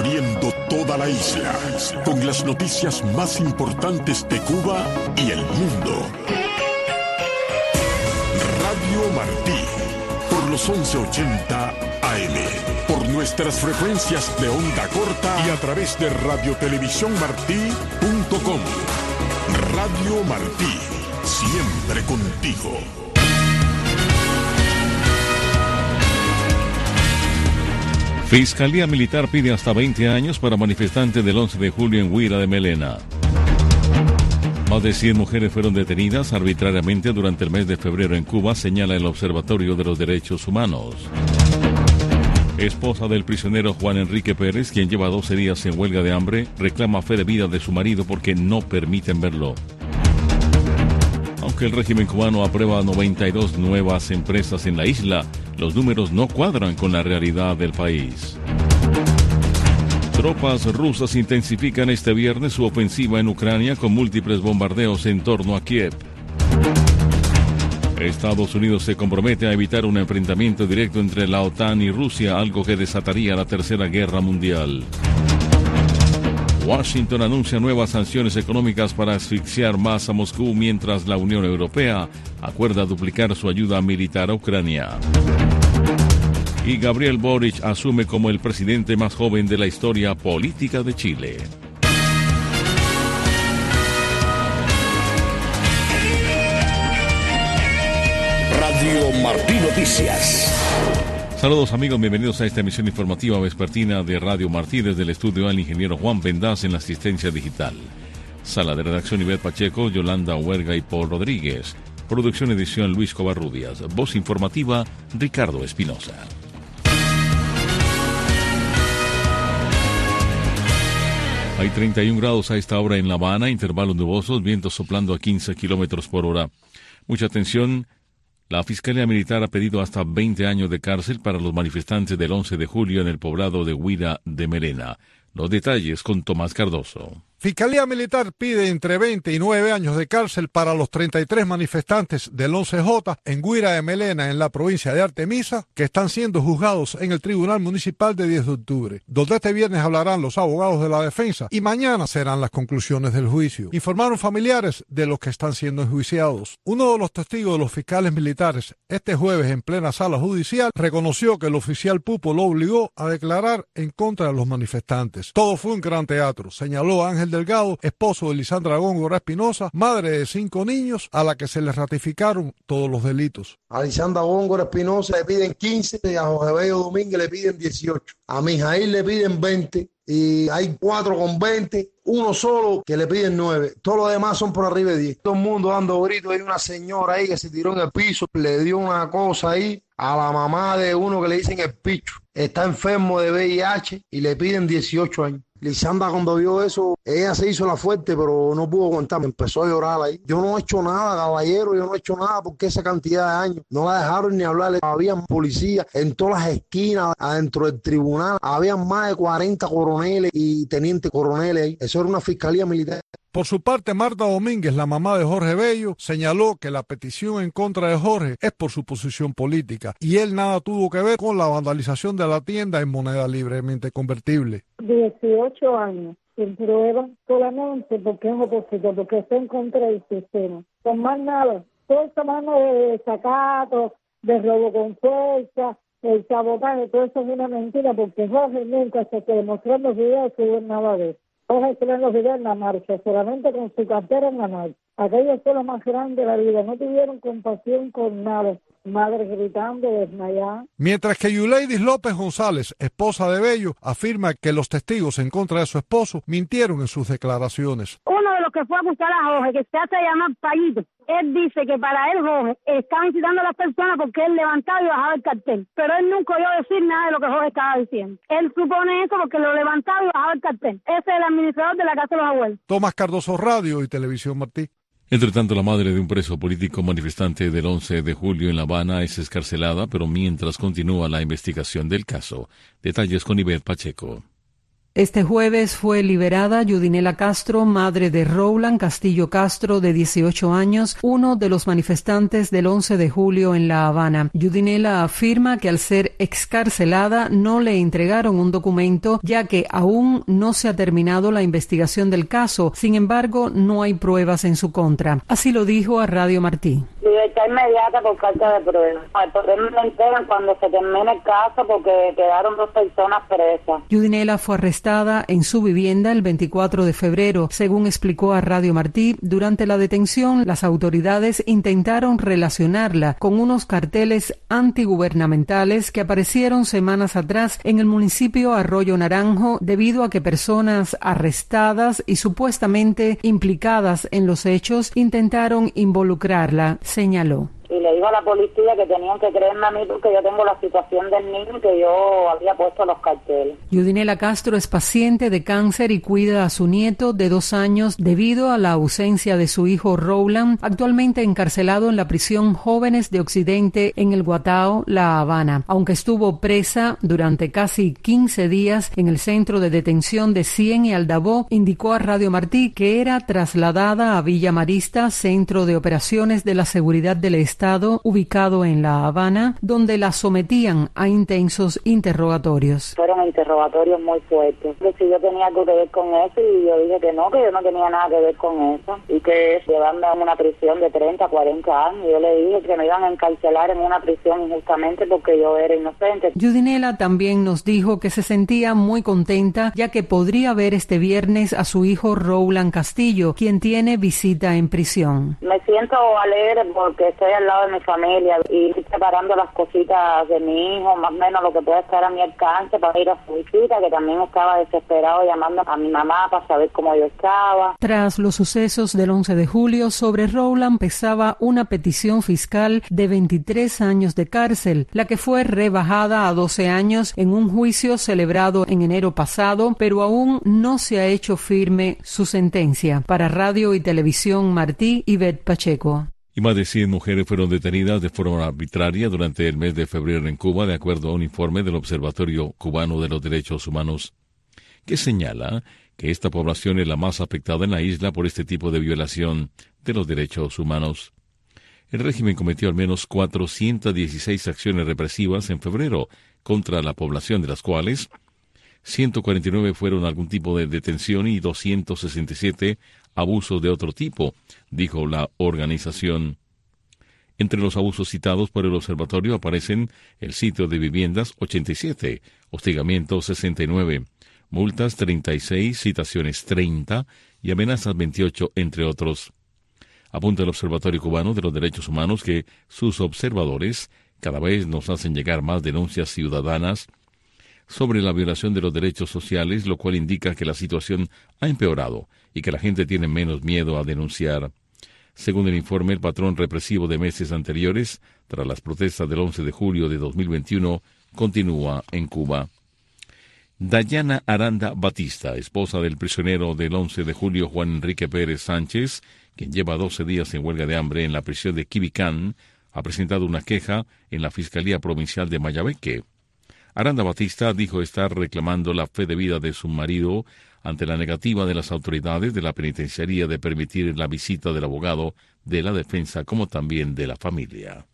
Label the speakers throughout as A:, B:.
A: cubriendo toda la isla con las noticias más importantes de Cuba y el mundo. Radio Martí, por los 1180 AM, por nuestras frecuencias de onda corta y a través de radiotelevisiónmartí.com. Radio Martí, siempre contigo.
B: Fiscalía Militar pide hasta 20 años para manifestante del 11 de julio en Guira de Melena. Más de 100 mujeres fueron detenidas arbitrariamente durante el mes de febrero en Cuba, señala el Observatorio de los Derechos Humanos. Esposa del prisionero Juan Enrique Pérez, quien lleva 12 días en huelga de hambre, reclama fe de vida de su marido porque no permiten verlo. Aunque el régimen cubano aprueba 92 nuevas empresas en la isla, los números no cuadran con la realidad del país. Tropas rusas intensifican este viernes su ofensiva en Ucrania con múltiples bombardeos en torno a Kiev. Estados Unidos se compromete a evitar un enfrentamiento directo entre la OTAN y Rusia, algo que desataría la Tercera Guerra Mundial. Washington anuncia nuevas sanciones económicas para asfixiar más a Moscú, mientras la Unión Europea acuerda duplicar su ayuda militar a Ucrania. Y Gabriel Boric asume como el presidente más joven de la historia política de Chile.
A: Radio Martí Noticias.
B: Saludos amigos, bienvenidos a esta emisión informativa vespertina de Radio Martí. Desde el estudio al ingeniero Juan Vendaz en la asistencia digital. Sala de redacción Ivette Pacheco, Yolanda Huerga y Paul Rodríguez. Producción edición Luis Covarrubias. Voz informativa Ricardo Espinosa. Hay 31 grados a esta hora en La Habana, intervalos nubosos, vientos soplando a 15 kilómetros por hora. Mucha atención. La Fiscalía Militar ha pedido hasta 20 años de cárcel para los manifestantes del 11 de julio en el poblado de Guira de Melena. Los detalles con Tomás Cardoso.
C: Fiscalía Militar pide entre 20 y 9 años de cárcel para los 33 manifestantes del 11J en Guira de Melena, en la provincia de Artemisa, que están siendo juzgados en el Tribunal Municipal de 10 de octubre, donde este viernes hablarán los abogados de la defensa y mañana serán las conclusiones del juicio. Informaron familiares de los que están siendo enjuiciados. Uno de los testigos de los fiscales militares, este jueves en plena sala judicial, reconoció que el oficial Pupo lo obligó a declarar en contra de los manifestantes. Todo fue un gran teatro, señaló Ángel Delgado, esposo de Lisandra Góngora Espinosa, madre de 5 niños, a la que se le ratificaron todos los delitos.
D: A Lisandra Góngora Espinosa le piden 15 y a José Bello Domínguez le piden 18. A Mijail le piden 20 y hay 4 con 20, uno solo que le piden 9. Todos los demás son por arriba de 10. Todo el mundo dando gritos. Hay una señora ahí que se tiró en el piso, le dio una cosa ahí a la mamá de uno que le dicen el picho. Está enfermo de VIH y le piden 18 años. Lisandra, cuando vio eso, ella se hizo la fuerte, pero no pudo aguantar, empezó a llorar ahí. Yo no he hecho nada, caballero, yo no he hecho nada porque esa cantidad de años no la dejaron ni hablar. Había policías en todas las esquinas, adentro del tribunal, había más de 40 coroneles y tenientes coroneles ahí. Eso era una fiscalía militar.
C: Por su parte, Marta Domínguez, la mamá de Jorge Bello, señaló que la petición en contra de Jorge es por su posición política y él nada tuvo que ver con la vandalización de la tienda en moneda libremente convertible.
E: 18 años sin prueba, solamente porque es opositor, porque está en contra del sistema. Con más nada, toda esta mano de desacato, de robo con fuerza, el sabotaje, todo eso es una mentira, porque Jorge nunca se demostró en los videos que hubo nada de eso. Jorge se ven los videos en la marcha, solamente con su cartera en la marcha. Aquellos fue lo más grande de la vida, no tuvieron compasión con nada. Madre gritando, desmayada.
C: Mientras que Yuleidis López González, esposa de Bello, afirma que los testigos en contra de su esposo mintieron en sus declaraciones.
F: Uno de los que fue a acusar a Jorge, que se hace llamar Payito, él dice que para él Jorge estaba incitando a las personas porque él levantaba y bajaba el cartel. Pero él nunca oyó decir nada de lo que Jorge estaba diciendo. Él supone eso porque lo levantaba y bajaba el cartel. Ese es el administrador de la Casa de los Abuelos.
C: Tomás Cardoso, Radio y Televisión Martí.
B: Entre tanto, la madre de un preso político manifestante del 11 de julio en La Habana es excarcelada, pero mientras continúa la investigación del caso. Detalles con Ivette Pacheco.
G: Este jueves fue liberada Yudinela Castro, madre de Rowland Castillo Castro, de 18 años, uno de los manifestantes del 11 de julio en La Habana. Yudinela afirma que al ser excarcelada no le entregaron un documento, ya que aún no se ha terminado la investigación del caso. Sin embargo, no hay pruebas en su contra. Así lo dijo a Radio Martí.
H: Libertad inmediata por falta de pruebas. El problema me entregan cuando se termine el caso porque quedaron 2 personas presas.
G: Yudinela fue arrestada en su vivienda el 24 de febrero. Según explicó a Radio Martí, durante la detención las autoridades intentaron relacionarla con unos carteles antigubernamentales que aparecieron semanas atrás en el municipio Arroyo Naranjo debido a que personas arrestadas y supuestamente implicadas en los hechos intentaron involucrarla, señaló.
H: Y le digo a la policía que tenían que creerme a mí porque yo tengo la situación del niño que yo había puesto los carteles.
G: Yudinela Castro es paciente de cáncer y cuida a su nieto de 2 años debido a la ausencia de su hijo Rowland, actualmente encarcelado en la prisión Jóvenes de Occidente en el Guatao, La Habana. Aunque estuvo presa durante casi 15 días en el centro de detención de Cien y Aldabó, indicó a Radio Martí que era trasladada a Villa Marista, centro de operaciones de la seguridad del Estado, ubicado en La Habana, donde la sometían a intensos interrogatorios.
H: Fueron interrogatorios muy fuertes. Que si yo tenía algo que ver con eso, y yo dije que yo no tenía nada que ver con eso, y que llevarme a una prisión de 30, 40 años. Yo le dije que me iban a encarcelar en una prisión injustamente porque yo era inocente.
G: Yudinela también nos dijo que se sentía muy contenta, ya que podría ver este viernes a su hijo Rowland Castillo, quien tiene visita en prisión.
H: Me siento alegre porque estoy al lado de mi familia y preparando las cositas de mi hijo, más o menos lo que puede estar a mi alcance para ir a su visita, que también estaba desesperado llamando a mi mamá para saber cómo yo estaba.
G: Tras los sucesos del 11 de julio, sobre Rowland pesaba una petición fiscal de 23 años de cárcel, la que fue rebajada a 12 años en un juicio celebrado en enero pasado, pero aún no se ha hecho firme su sentencia. Para Radio y Televisión Martí, Ivette Pacheco.
B: Y más de 100 mujeres fueron detenidas de forma arbitraria durante el mes de febrero en Cuba, de acuerdo a un informe del Observatorio Cubano de los Derechos Humanos, que señala que esta población es la más afectada en la isla por este tipo de violación de los derechos humanos. El régimen cometió al menos 416 acciones represivas en febrero contra la población, de las cuales 149 fueron algún tipo de detención y 267 abusos de otro tipo, dijo la organización. Entre los abusos citados por el observatorio aparecen el sitio de viviendas 87, hostigamiento 69, multas 36, citaciones 30 y amenazas 28, entre otros. Apunta el Observatorio Cubano de los Derechos Humanos que sus observadores cada vez nos hacen llegar más denuncias ciudadanas sobre la violación de los derechos sociales, lo cual indica que la situación ha empeorado y que la gente tiene menos miedo a denunciar. Según el informe, el patrón represivo de meses anteriores, tras las protestas del 11 de julio de 2021, continúa en Cuba. Dayana Aranda Batista, esposa del prisionero del 11 de julio Juan Enrique Pérez Sánchez, quien lleva 12 días en huelga de hambre en la prisión de Quibicán, ha presentado una queja en la Fiscalía Provincial de Mayabeque. Aranda Batista dijo estar reclamando la fe de vida de su marido ante la negativa de las autoridades de la penitenciaría de permitir la visita del abogado de la defensa como también de la familia.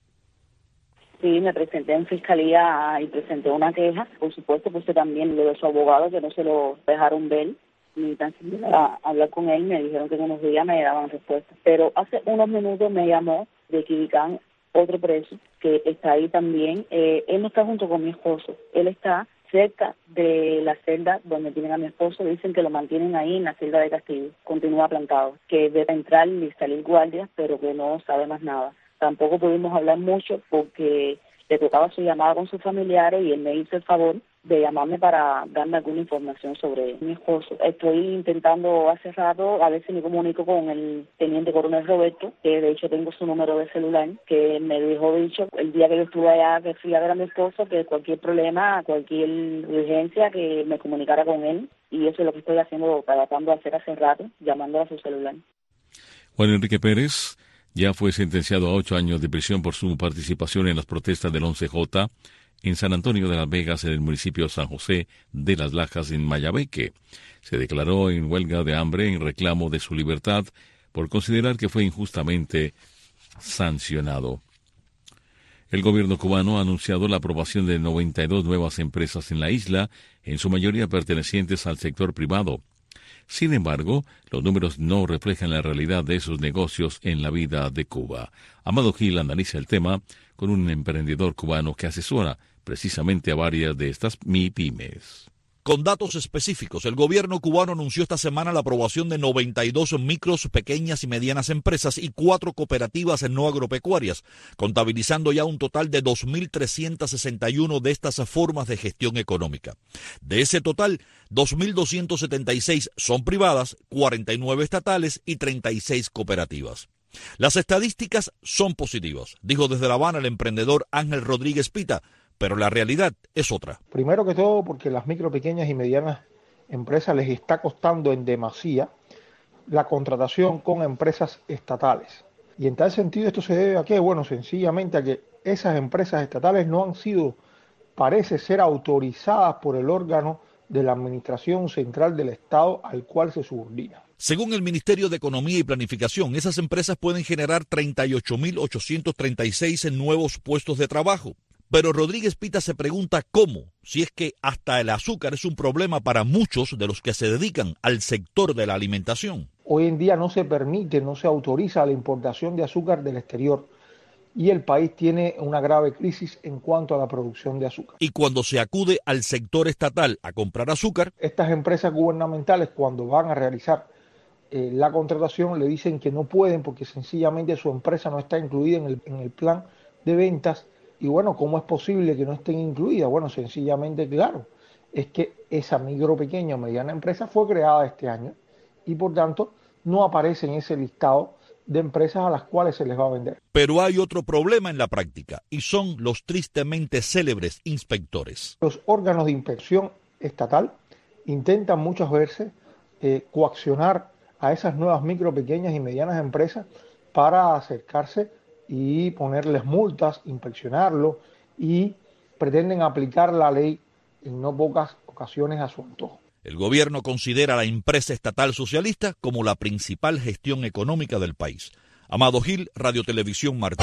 I: Sí, me presenté en fiscalía y presenté una queja, por supuesto, porque también lo de su abogado, que no se lo dejaron ver, ni tan siquiera hablar con él, me dijeron que en unos días me daban respuesta. Pero hace unos minutos me llamó de Quibicán otro preso que está ahí también. Él no está junto con mi esposo, él está cerca de la celda donde tienen a mi esposo. Dicen que lo mantienen ahí en la celda de Castillo, continúa plantado, que debe entrar y salir guardias, pero que no sabe más nada. Tampoco pudimos hablar mucho porque le tocaba su llamada con sus familiares y él me hizo el favor de llamarme para darme alguna información sobre mi esposo. Estoy intentando hace rato, a ver si me comunico con el teniente coronel Roberto, que de hecho tengo su número de celular, que me dejó dicho el día que yo estuve allá, que fui a ver a mi esposo, que cualquier problema, cualquier urgencia, que me comunicara con él, y eso es lo que estoy haciendo, tratando de hacer hace rato, llamando a su celular.
B: Juan Enrique Pérez ya fue sentenciado a 8 años de prisión por su participación en las protestas del 11J en San Antonio de Las Vegas, en el municipio San José de Las Lajas, en Mayabeque. Se declaró en huelga de hambre en reclamo de su libertad por considerar que fue injustamente sancionado. El gobierno cubano ha anunciado la aprobación de 92 nuevas empresas en la isla, en su mayoría pertenecientes al sector privado. Sin embargo, los números no reflejan la realidad de esos negocios en la vida de Cuba. Amado Gil analiza el tema con un emprendedor cubano que asesora precisamente a varias de estas MIPYMES.
J: Con datos específicos, el gobierno cubano anunció esta semana la aprobación de 92 micros, pequeñas y medianas empresas y 4 cooperativas no agropecuarias, contabilizando ya un total de 2.361 de estas formas de gestión económica. De ese total, 2.276 son privadas, 49 estatales y 36 cooperativas. Las estadísticas son positivas, dijo desde La Habana el emprendedor Ángel Rodríguez Pita, pero la realidad es otra.
K: Primero que todo porque las micro, pequeñas y medianas empresas les está costando en demasía la contratación con empresas estatales. Y en tal sentido esto se debe a qué? Bueno, sencillamente a que esas empresas estatales no han sido, parece ser, autorizadas por el órgano de la Administración Central del Estado al cual se subordina.
J: Según el Ministerio de Economía y Planificación, esas empresas pueden generar 38.836 nuevos puestos de trabajo. Pero Rodríguez Pita se pregunta cómo, si es que hasta el azúcar es un problema para muchos de los que se dedican al sector de la alimentación.
K: Hoy en día no se permite, no se autoriza la importación de azúcar del exterior y el país tiene una grave crisis en cuanto a la producción de azúcar.
J: Y cuando se acude al sector estatal a comprar azúcar,
K: estas empresas gubernamentales cuando van a realizar la contratación le dicen que no pueden porque sencillamente su empresa no está incluida en el plan de ventas. Y bueno, ¿cómo es posible que no estén incluidas? Bueno, sencillamente, claro, es que esa micro, pequeña o mediana empresa fue creada este año y por tanto no aparece en ese listado de empresas a las cuales se les va a vender.
J: Pero hay otro problema en la práctica y son los tristemente célebres inspectores.
K: Los órganos de inspección estatal intentan muchas veces coaccionar a esas nuevas micro, pequeñas y medianas empresas para acercarse y ponerles multas, inspeccionarlo y pretenden aplicar la ley en no pocas ocasiones a su antojo.
J: El gobierno considera a la empresa estatal socialista como la principal gestión económica del país. Amado Gil, Radio Televisión Martí.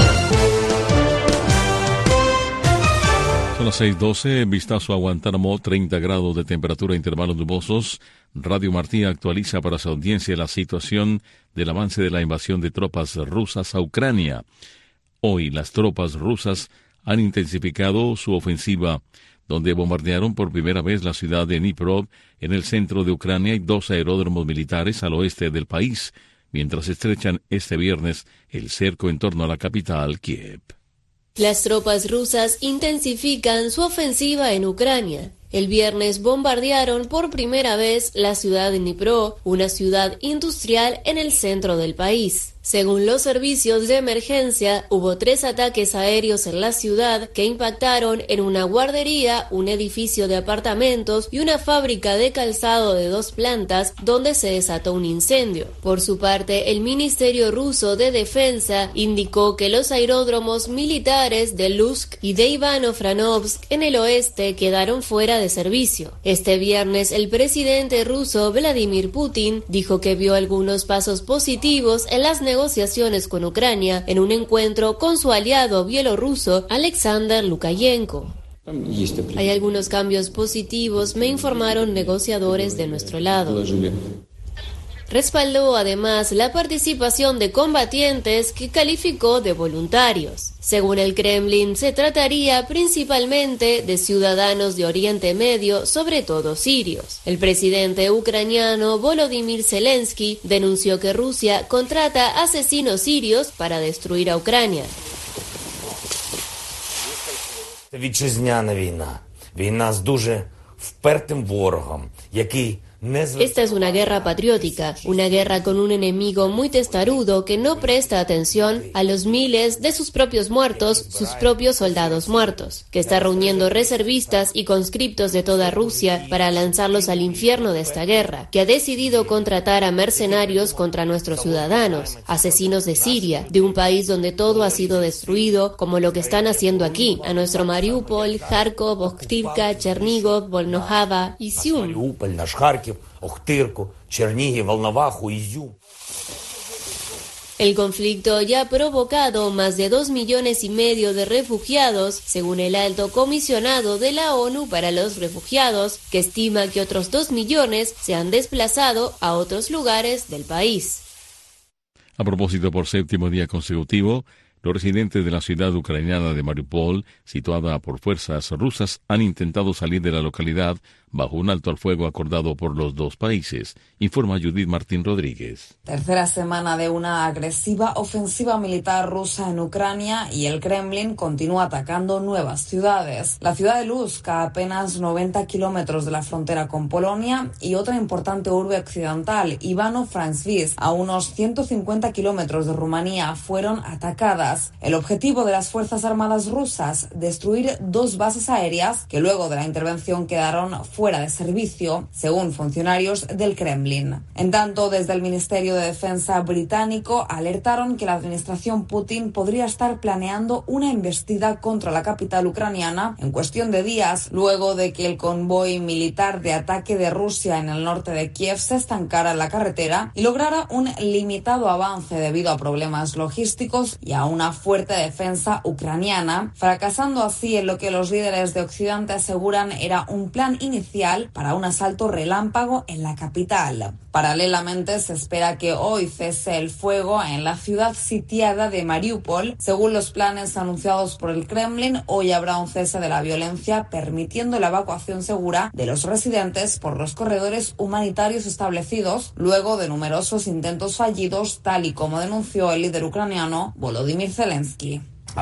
B: Son las 6:12, vistazo a Guantánamo, 30 grados de temperatura, intervalos nubosos. Radio Martí actualiza para su audiencia la situación del avance de la invasión de tropas rusas a Ucrania. Hoy las tropas rusas han intensificado su ofensiva, donde bombardearon por primera vez la ciudad de Dnipro, en el centro de Ucrania, y 2 aeródromos militares al oeste del país, mientras estrechan este viernes el cerco en torno a la capital, Kiev.
L: Las tropas rusas intensifican su ofensiva en Ucrania. El viernes bombardearon por primera vez la ciudad de Dnipro, una ciudad industrial en el centro del país. Según los servicios de emergencia, hubo 3 ataques aéreos en la ciudad que impactaron en una guardería, un edificio de apartamentos y una fábrica de calzado de 2 plantas, donde se desató un incendio. Por su parte, el Ministerio Ruso de Defensa indicó que los aeródromos militares de Lutsk y de Ivano-Franovsk en el oeste quedaron fuera de servicio. Este viernes, el presidente ruso Vladimir Putin dijo que vio algunos pasos positivos en las negociaciones con Ucrania en un encuentro con su aliado bielorruso Alexander Lukashenko. Hay algunos cambios positivos, me informaron negociadores de nuestro lado. Respaldó además la participación de combatientes que calificó de voluntarios. Según el Kremlin, se trataría principalmente de ciudadanos de Oriente Medio, sobre todo sirios. El presidente ucraniano Volodymyr Zelensky denunció que Rusia contrata asesinos sirios para destruir a Ucrania.
M: Вітчизняна війна. Війна з дуже впертим ворогом,
L: Esta es una guerra patriótica, una guerra con un enemigo muy testarudo que no presta atención a los miles de sus propios muertos, sus propios soldados muertos, que está reuniendo reservistas y conscriptos de toda Rusia para lanzarlos al infierno de esta guerra, que ha decidido contratar a mercenarios contra nuestros ciudadanos, asesinos de Siria, de un país donde todo ha sido destruido, como lo que están haciendo aquí, a nuestro Mariupol, Kharkov, Okhtirka, Chernigov, Volnovakha y Zium. El conflicto ya ha provocado más de 2,5 millones de refugiados, según el alto comisionado de la ONU para los refugiados, que estima que otros 2 millones se han desplazado a otros lugares del país.
B: A propósito, por 7º día consecutivo, los residentes de la ciudad ucraniana de Mariupol, situada por fuerzas rusas, han intentado salir de la localidad bajo un alto al fuego acordado por los dos países, informa Judith Martín Rodríguez.
M: Tercera semana de una agresiva ofensiva militar rusa en Ucrania y el Kremlin continúa atacando nuevas ciudades. La ciudad de Lutsk, a apenas 90 kilómetros de la frontera con Polonia, y otra importante urbe occidental, Ivano-Frankivsk, a unos 150 kilómetros de Rumanía, fueron atacadas. El objetivo de las Fuerzas Armadas rusas, destruir 2 bases aéreas que luego de la intervención quedaron fuera de servicio, según funcionarios del Kremlin. En tanto, desde el Ministerio de Defensa británico alertaron que la administración Putin podría estar planeando una embestida contra la capital ucraniana en cuestión de días, luego de que el convoy militar de ataque de Rusia en el norte de Kiev se estancara en la carretera y lograra un limitado avance debido a problemas logísticos y a una fuerte defensa ucraniana, fracasando así en lo que los líderes de Occidente aseguran era un plan inicial para un asalto relámpago en la capital. Paralelamente, se espera que hoy cese el fuego en la ciudad sitiada de Mariupol. Según los planes anunciados por el Kremlin, hoy habrá un cese de la violencia, permitiendo la evacuación segura de los residentes por los corredores humanitarios establecidos, luego de numerosos intentos fallidos, tal y como denunció el líder ucraniano Volodymyr Zelensky.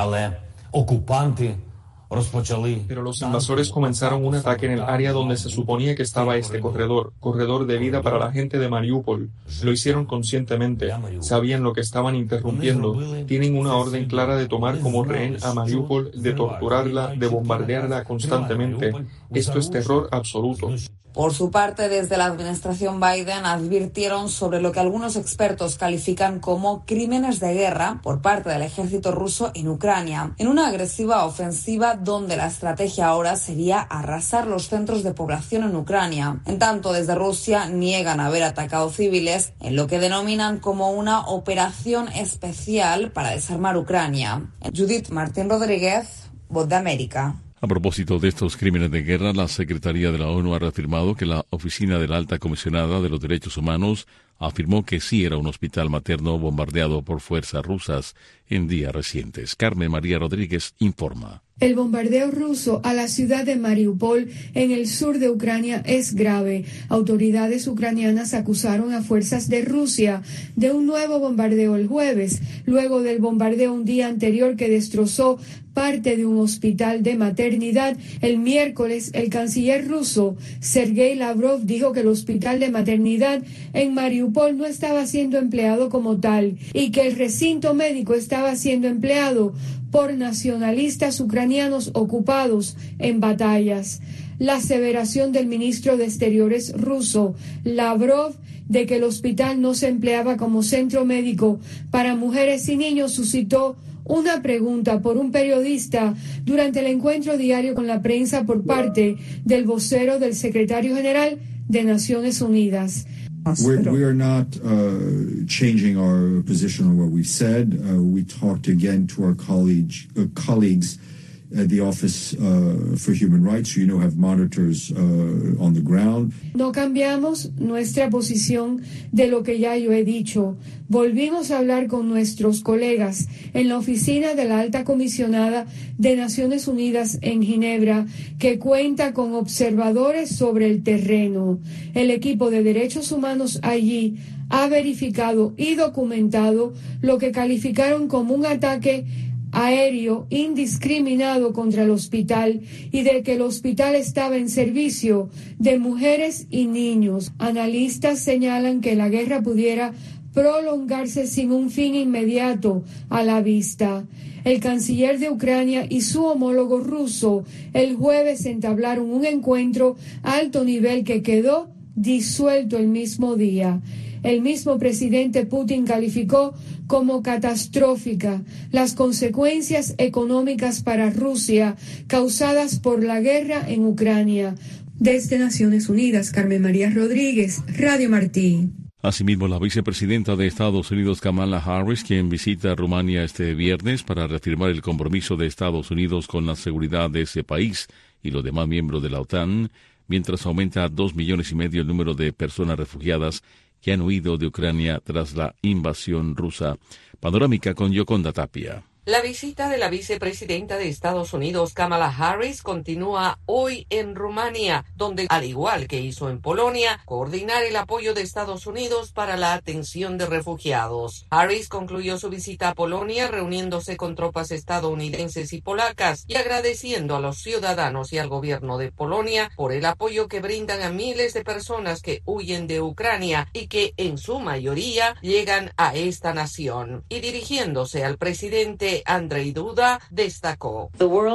N: Pero los invasores comenzaron un ataque en el área donde se suponía que estaba este corredor de vida para la gente de Mariupol. Lo hicieron conscientemente, sabían lo que estaban interrumpiendo, tienen una orden clara de tomar como rehén a Mariupol, de torturarla, de bombardearla constantemente. Esto es terror absoluto.
M: Por su parte, desde la administración Biden advirtieron sobre lo que algunos expertos califican como crímenes de guerra por parte del ejército ruso en Ucrania, en una agresiva ofensiva donde la estrategia ahora sería arrasar los centros de población en Ucrania. En tanto, desde Rusia niegan haber atacado civiles en lo que denominan como una operación especial para desarmar Ucrania. Judith Martín Rodríguez, Voz de América.
B: A propósito de estos crímenes de guerra, la Secretaría de la ONU ha reafirmado que la Oficina de la Alta Comisionada de los Derechos Humanos afirmó que sí era un hospital materno bombardeado por fuerzas rusas en días recientes. Carmen María Rodríguez informa.
O: El bombardeo ruso a la ciudad de Mariupol, en el sur de Ucrania, es grave. Autoridades ucranianas acusaron a fuerzas de Rusia de un nuevo bombardeo el jueves, luego del bombardeo un día anterior que destrozó parte de un hospital de maternidad. El miércoles, el canciller ruso, Sergei Lavrov, dijo que el hospital de maternidad en Mariupol no estaba siendo empleado como tal y que el recinto médico estaba siendo empleado por nacionalistas ucranianos ocupados en batallas. La aseveración del ministro de Exteriores ruso, Lavrov, de que el hospital no se empleaba como centro médico para mujeres y niños suscitó una pregunta por un periodista durante el encuentro diario con la prensa por parte del vocero del secretario general de Naciones Unidas.
P: We are not changing our position on what we've said. We talked again to our colleagues at the Office for Human Rights, who have monitors on the ground.
O: No cambiamos nuestra posición de lo que ya yo he dicho. Volvimos a hablar con nuestros colegas en la oficina de la Alta Comisionada de Naciones Unidas en Ginebra, que cuenta con observadores sobre el terreno. El equipo de derechos humanos allí ha verificado y documentado lo que calificaron como un ataque aéreo indiscriminado contra el hospital y de que el hospital estaba en servicio de mujeres y niños. Analistas señalan que la guerra pudiera prolongarse sin un fin inmediato a la vista. El canciller de Ucrania y su homólogo ruso el jueves entablaron un encuentro a alto nivel que quedó disuelto el mismo día. El mismo presidente Putin calificó como catastrófica las consecuencias económicas para Rusia causadas por la guerra en Ucrania. Desde Naciones Unidas, Carmen María Rodríguez, Radio Martí.
B: Asimismo, la vicepresidenta de Estados Unidos, Kamala Harris, quien visita Rumania este viernes para reafirmar el compromiso de Estados Unidos con la seguridad de ese país y los demás miembros de la OTAN, mientras aumenta a 2,5 millones el número de personas refugiadas que han huido de Ucrania tras la invasión rusa. Panorámica con Yoconda Tapia.
Q: La visita de la vicepresidenta de Estados Unidos, Kamala Harris, continúa hoy en Rumania, donde, al igual que hizo en Polonia, coordinar el apoyo de Estados Unidos para la atención de refugiados. Harris concluyó su visita a Polonia reuniéndose con tropas estadounidenses y polacas y agradeciendo a los ciudadanos y al gobierno de Polonia por el apoyo que brindan a miles de personas que huyen de Ucrania y que, en su mayoría, llegan a esta nación. Y dirigiéndose al presidente Andrzej Duda, destacó: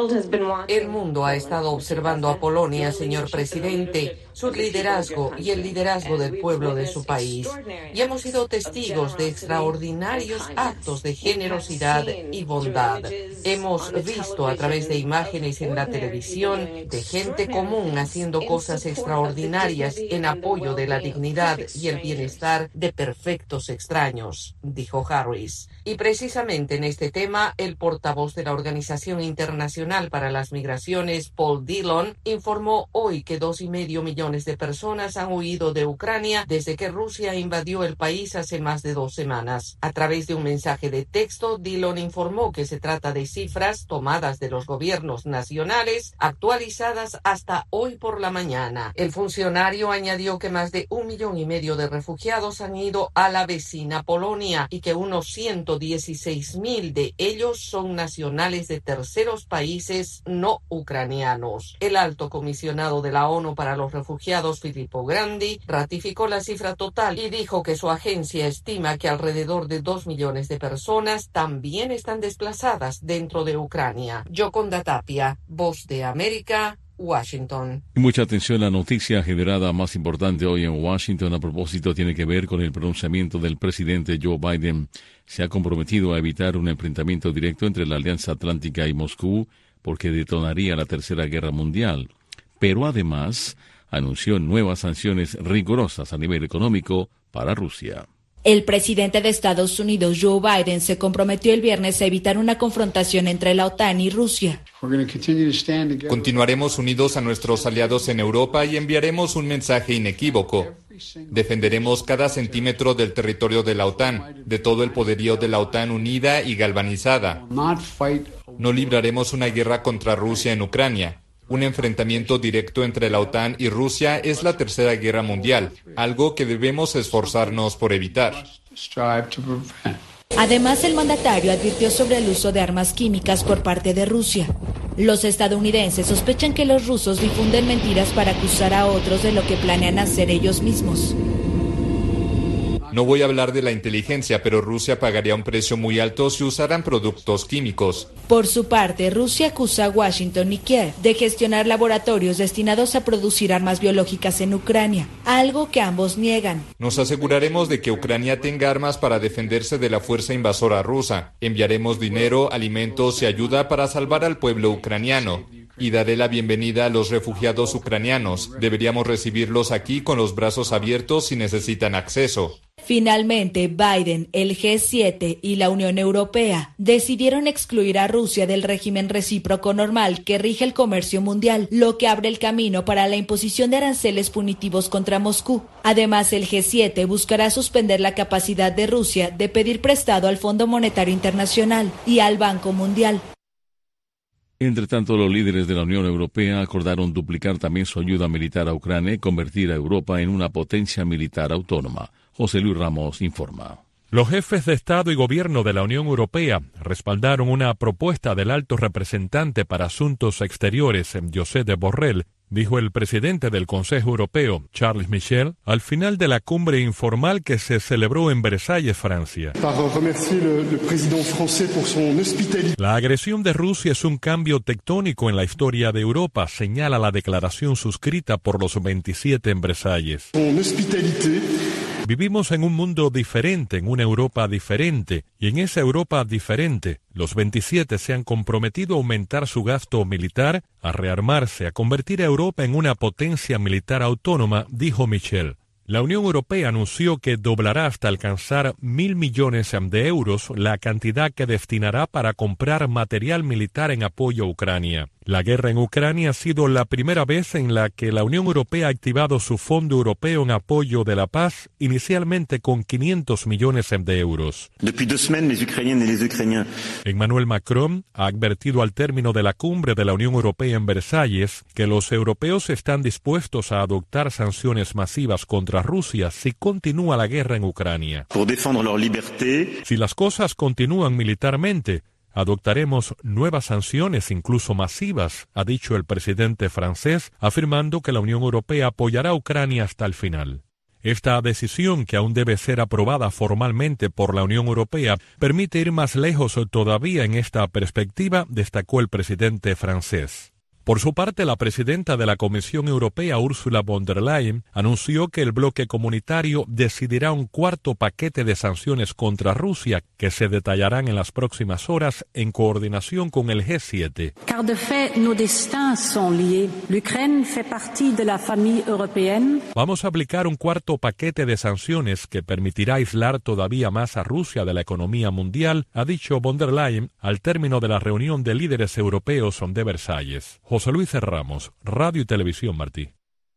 Q: el mundo ha estado observando a Polonia, señor presidente, su liderazgo y el liderazgo del pueblo de su país. Y hemos sido testigos de extraordinarios actos de generosidad y bondad. Hemos visto a través de imágenes en la televisión de gente común haciendo cosas extraordinarias en apoyo de la dignidad y el bienestar de perfectos extraños, dijo Harris. Y precisamente en este tema, el portavoz de la Organización Internacional para las Migraciones, Paul Dillon, informó hoy que 2,5 millones de personas han huido de Ucrania desde que Rusia invadió el país hace más de 2 semanas. A través de un mensaje de texto, Dillon informó que se trata de cifras tomadas de los gobiernos nacionales, actualizadas hasta hoy por la mañana. El funcionario añadió que más de 1,5 millones de refugiados han ido a la vecina Polonia y que unos 116,000 de ellos son nacionales de terceros países no ucranianos. El alto comisionado de la ONU para los refugiados, Filippo Grandi, ratificó la cifra total y dijo que su agencia estima que alrededor de 2 millones de personas también están desplazadas dentro de Ucrania. Yoconda Tapia, Voz de América, Washington.
B: Y mucha atención, la noticia generada más importante hoy en Washington a propósito tiene que ver con el pronunciamiento del presidente Joe Biden. Se ha comprometido a evitar un enfrentamiento directo entre la Alianza Atlántica y Moscú porque detonaría la Tercera Guerra Mundial. Pero además anunció nuevas sanciones rigurosas a nivel económico para Rusia.
R: El presidente de Estados Unidos, Joe Biden, se comprometió el viernes a evitar una confrontación entre la OTAN y Rusia.
S: Continuaremos unidos a nuestros aliados en Europa y enviaremos un mensaje inequívoco. Defenderemos cada centímetro del territorio de la OTAN, de todo el poderío de la OTAN unida y galvanizada. No libraremos una guerra contra Rusia en Ucrania. Un enfrentamiento directo entre la OTAN y Rusia es la Tercera Guerra Mundial, algo que debemos esforzarnos por evitar.
R: Además, el mandatario advirtió sobre el uso de armas químicas por parte de Rusia. Los estadounidenses sospechan que los rusos difunden mentiras para acusar a otros de lo que planean hacer ellos mismos.
S: No voy a hablar de la inteligencia, pero Rusia pagaría un precio muy alto si usaran productos químicos.
R: Por su parte, Rusia acusa a Washington y Kiev de gestionar laboratorios destinados a producir armas biológicas en Ucrania, algo que ambos niegan.
S: Nos aseguraremos de que Ucrania tenga armas para defenderse de la fuerza invasora rusa. Enviaremos dinero, alimentos y ayuda para salvar al pueblo ucraniano. Y daré la bienvenida a los refugiados ucranianos. Deberíamos recibirlos aquí con los brazos abiertos si necesitan acceso.
R: Finalmente, Biden, el G7 y la Unión Europea decidieron excluir a Rusia del régimen recíproco normal que rige el comercio mundial, lo que abre el camino para la imposición de aranceles punitivos contra Moscú. Además, el G7 buscará suspender la capacidad de Rusia de pedir prestado al Fondo Monetario Internacional y al Banco Mundial.
B: Entre tanto, los líderes de la Unión Europea acordaron duplicar también su ayuda militar a Ucrania y convertir a Europa en una potencia militar autónoma. José Luis Ramos informa.
T: Los jefes de Estado y Gobierno de la Unión Europea respaldaron una propuesta del alto representante para Asuntos Exteriores, Josep Borrell, dijo el presidente del Consejo Europeo, Charles Michel, al final de la cumbre informal que se celebró en Versalles, Francia. La agresión de Rusia es un cambio tectónico en la historia de Europa, señala la declaración suscrita por los 27 en Versalles. Vivimos en un mundo diferente, en una Europa diferente, y en esa Europa diferente, los 27 se han comprometido a aumentar su gasto militar, a rearmarse, a convertir a Europa en una potencia militar autónoma, dijo Michel. La Unión Europea anunció que doblará hasta alcanzar 1.000 millones de euros la cantidad que destinará para comprar material militar en apoyo a Ucrania. La guerra en Ucrania ha sido la primera vez en la que la Unión Europea ha activado su Fondo Europeo en apoyo de la paz, inicialmente con 500 millones de euros. Emmanuel Macron ha advertido al término de la cumbre de la Unión Europea en Versalles que los europeos están dispuestos a adoptar sanciones masivas contra Rusia si continúa la guerra en Ucrania. Si las cosas continúan militarmente, adoptaremos nuevas sanciones, incluso masivas, ha dicho el presidente francés, afirmando que la Unión Europea apoyará a Ucrania hasta el final. Esta decisión, que aún debe ser aprobada formalmente por la Unión Europea, permite ir más lejos todavía en esta perspectiva, destacó el presidente francés. Por su parte, la presidenta de la Comisión Europea, Ursula von der Leyen, anunció que el bloque comunitario decidirá un cuarto paquete de sanciones contra Rusia que se detallarán en las próximas horas en coordinación con el G7.
U: Car de fait, nos destins sont liés. L'Ukraine fait partie de la famille européenne.
T: Vamos a aplicar un cuarto paquete de sanciones que permitirá aislar todavía más a Rusia de la economía mundial, ha dicho von der Leyen al término de la reunión de líderes europeos de Versalles. José Luis Ramos, Radio y Televisión Martí.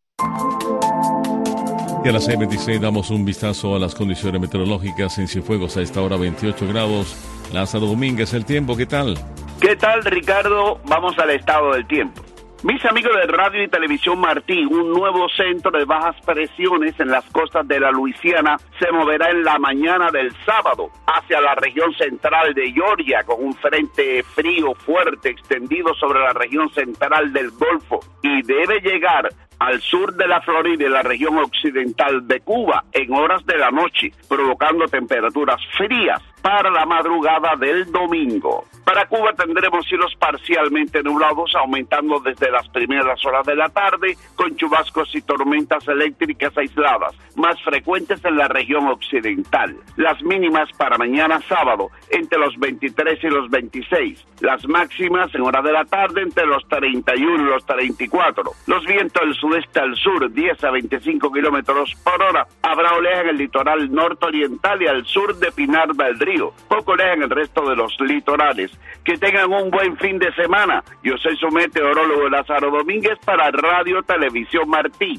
B: Y a las 6:26 damos un vistazo a las condiciones meteorológicas en Cienfuegos. A esta hora 28 grados. Lázaro Domínguez, el tiempo, ¿qué tal?
V: ¿Qué tal, Ricardo? Vamos al estado del tiempo. Mis amigos de Radio y Televisión Martí, un nuevo centro de bajas presiones en las costas de la Luisiana se moverá en la mañana del sábado hacia la región central de Georgia con un frente frío fuerte extendido sobre la región central del Golfo y debe llegar al sur de la Florida y la región occidental de Cuba en horas de la noche, provocando temperaturas frías para la madrugada del domingo. Para Cuba tendremos cielos parcialmente nublados, aumentando desde las primeras horas de la tarde, con chubascos y tormentas eléctricas aisladas, más frecuentes en la región occidental. Las mínimas para mañana sábado, entre los 23 y los 26. Las máximas en horas de la tarde, entre los 31 y los 34. Los vientos del sudeste al sur, 10 a 25 kilómetros por hora. Habrá oleaje en el litoral nororiental y al sur de Pinar del Río. Poco oleaje en el resto de los litorales. Que tengan un buen fin de semana. Yo soy su meteorólogo Lázaro Domínguez para Radio Televisión Martí.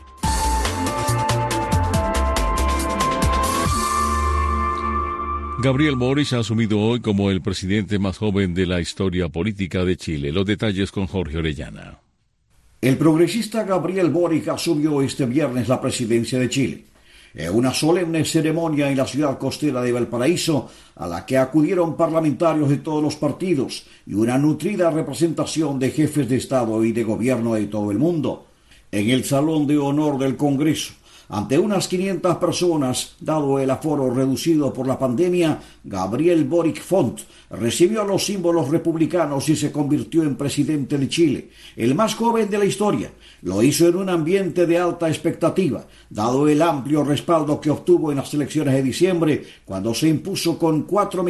B: Gabriel Boric ha asumido hoy como el presidente más joven de la historia política de Chile. Los detalles con Jorge Orellana.
W: El progresista Gabriel Boric asumió este viernes la presidencia de Chile. En una solemne ceremonia en la ciudad costera de Valparaíso, a la que acudieron parlamentarios de todos los partidos y una nutrida representación de jefes de Estado y de gobierno de todo el mundo. En el Salón de Honor del Congreso, ante unas 500 personas, dado el aforo reducido por la pandemia, Gabriel Boric Font recibió los símbolos republicanos y se convirtió en presidente de Chile, el más joven de la historia. Lo hizo en un ambiente de alta expectativa, dado el amplio respaldo que obtuvo en las elecciones de diciembre, cuando se impuso con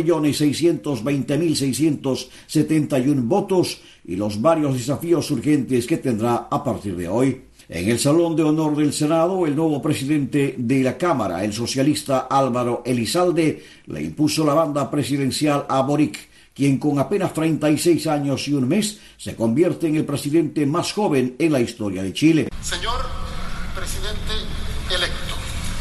W: 4.620.671 votos y los varios desafíos urgentes que tendrá a partir de hoy. En el Salón de Honor del Senado, el nuevo presidente de la Cámara, el socialista Álvaro Elizalde, le impuso la banda presidencial a Boric, quien con apenas 36 años y un mes se convierte en el presidente más joven en la historia de Chile.
X: Señor presidente electo,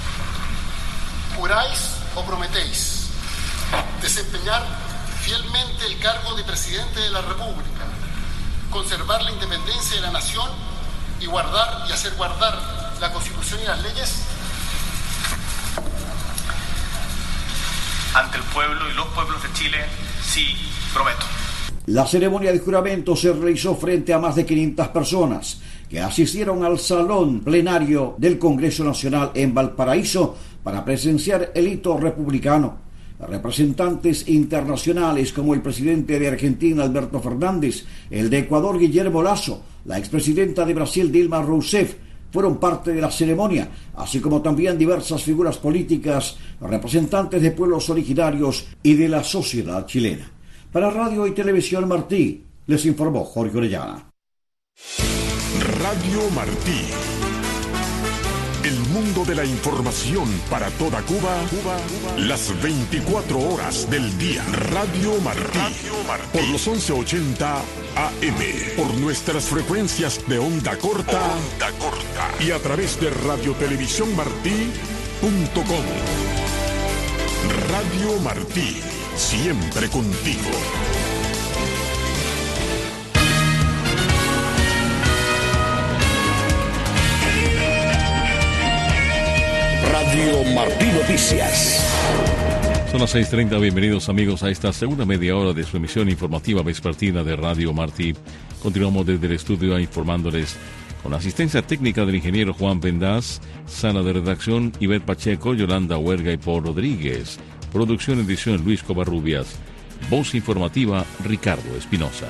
X: ¿juráis o prometéis desempeñar fielmente el cargo de presidente de la República, conservar la independencia de la nación y guardar y hacer guardar la Constitución y las leyes?
A: ante el pueblo y los pueblos de Chile, sí, prometo.
W: La ceremonia de juramento se realizó frente a más de 500 personas que asistieron al salón plenario del Congreso Nacional en Valparaíso para presenciar el hito republicano. Representantes internacionales como el presidente de Argentina, Alberto Fernández, el de Ecuador, Guillermo Lasso, la expresidenta de Brasil, Dilma Rousseff, fueron parte de la ceremonia, así como también diversas figuras políticas, representantes de pueblos originarios y de la sociedad chilena. Para Radio y Televisión Martí, les informó Jorge Orellana.
D: Radio Martí. El mundo de la información para toda Cuba, las 24 horas del día. Radio Martí. Por los 1180 AM. Por nuestras frecuencias de onda corta. Y a través de radiotelevisiónmartí.com. Radio Martí. Siempre contigo.
W: Radio Martí Noticias.
B: Son las 6:30, bienvenidos amigos a esta segunda media hora de su emisión informativa vespertina de Radio Martí. Continuamos desde el estudio informándoles con asistencia técnica del ingeniero Juan Vendaz, sala de redacción Ivette Pacheco, Yolanda Huerga y Paul Rodríguez, producción y edición Luis Covarrubias, voz informativa Ricardo Espinosa.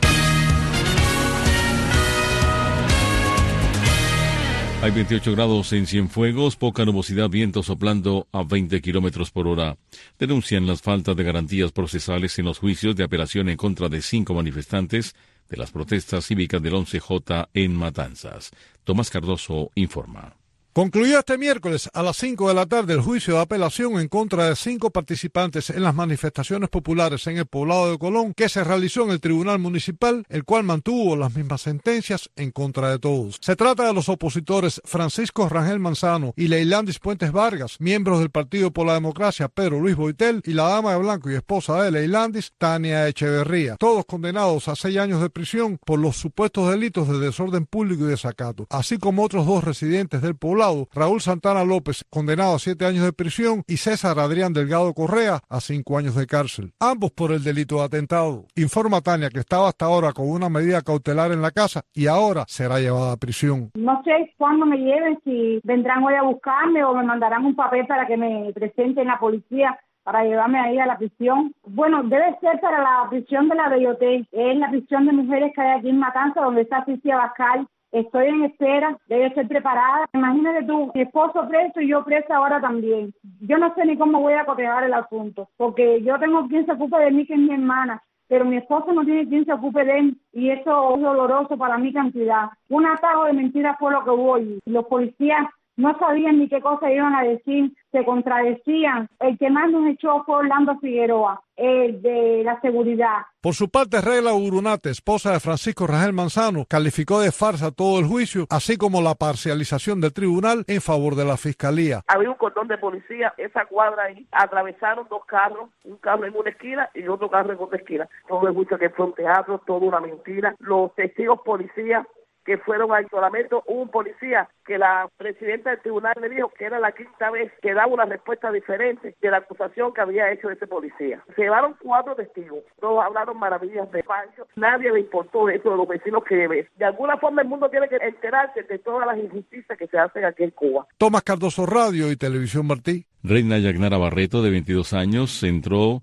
B: Hay 28 grados en Cienfuegos, poca nubosidad, viento soplando a 20 kilómetros por hora. Denuncian las faltas de garantías procesales en los juicios de apelación en contra de 5 manifestantes de las protestas cívicas del 11J en Matanzas. Tomás Cardoso informa.
C: Concluyó este miércoles a las 5 de la tarde el juicio de apelación en contra de 5 participantes en las manifestaciones populares en el poblado de Colón que se realizó en el Tribunal Municipal, el cual mantuvo las mismas sentencias en contra de todos. Se trata de los opositores Francisco Rangel Manzano y Leilandis Puentes Vargas, miembros del Partido por la Democracia Pedro Luis Boitel y la dama de blanco y esposa de Leilandis, Tania Echeverría, todos condenados a 6 años de prisión por los supuestos delitos de desorden público y desacato, así como otros 2 residentes del poblado, Raúl Santana López, condenado a 7 años de prisión, y César Adrián Delgado Correa a 5 años de cárcel, ambos por el delito de atentado. Informa Tania que estaba hasta ahora con una medida cautelar en la casa y ahora será llevada a prisión.
E: No sé cuándo me lleven, si vendrán hoy a buscarme o me mandarán un papel para que me presenten la policía para llevarme ahí a la prisión. Bueno, debe ser para la prisión de la Belloté, es la prisión de mujeres que hay aquí en Matanza, donde está Cicia Bascal. Estoy en espera, debe ser preparada. Imagínate tú, mi esposo preso y yo presa ahora también. Yo no sé ni cómo voy a cotejar el asunto, porque yo tengo quien se ocupe de mí, que es mi hermana, pero mi esposo no tiene quien se ocupe de él, y eso es doloroso para mi cantidad. Un atajo de mentiras fue lo que hubo y los policías no sabían ni qué cosa iban a decir, se contradecían. El que más nos echó fue Orlando Figueroa, el de la seguridad.
C: Por su parte, Regla Urunate, esposa de Francisco Rangel Manzano, calificó de farsa todo el juicio, así como la parcialización del tribunal en favor de la fiscalía.
F: Había un cordón de policía, esa cuadra ahí, atravesaron 2 carros, un carro en una esquina y otro carro en otra esquina. Todo el juicio que fue un teatro, toda una mentira. Los testigos policías que fueron al isolamiento, hubo un policía que la presidenta del tribunal le dijo que era la 5ª vez que daba una respuesta diferente de la acusación que había hecho ese policía. Se llevaron 4 testigos, todos hablaron maravillas de Pancho, nadie le importó eso de los vecinos que ven. De alguna forma el mundo tiene que enterarse de todas las injusticias que se hacen aquí en Cuba.
C: Tomás Cardoso, Radio y Televisión Martí.
B: Reina Yagnara Barreto, de 22 años, entró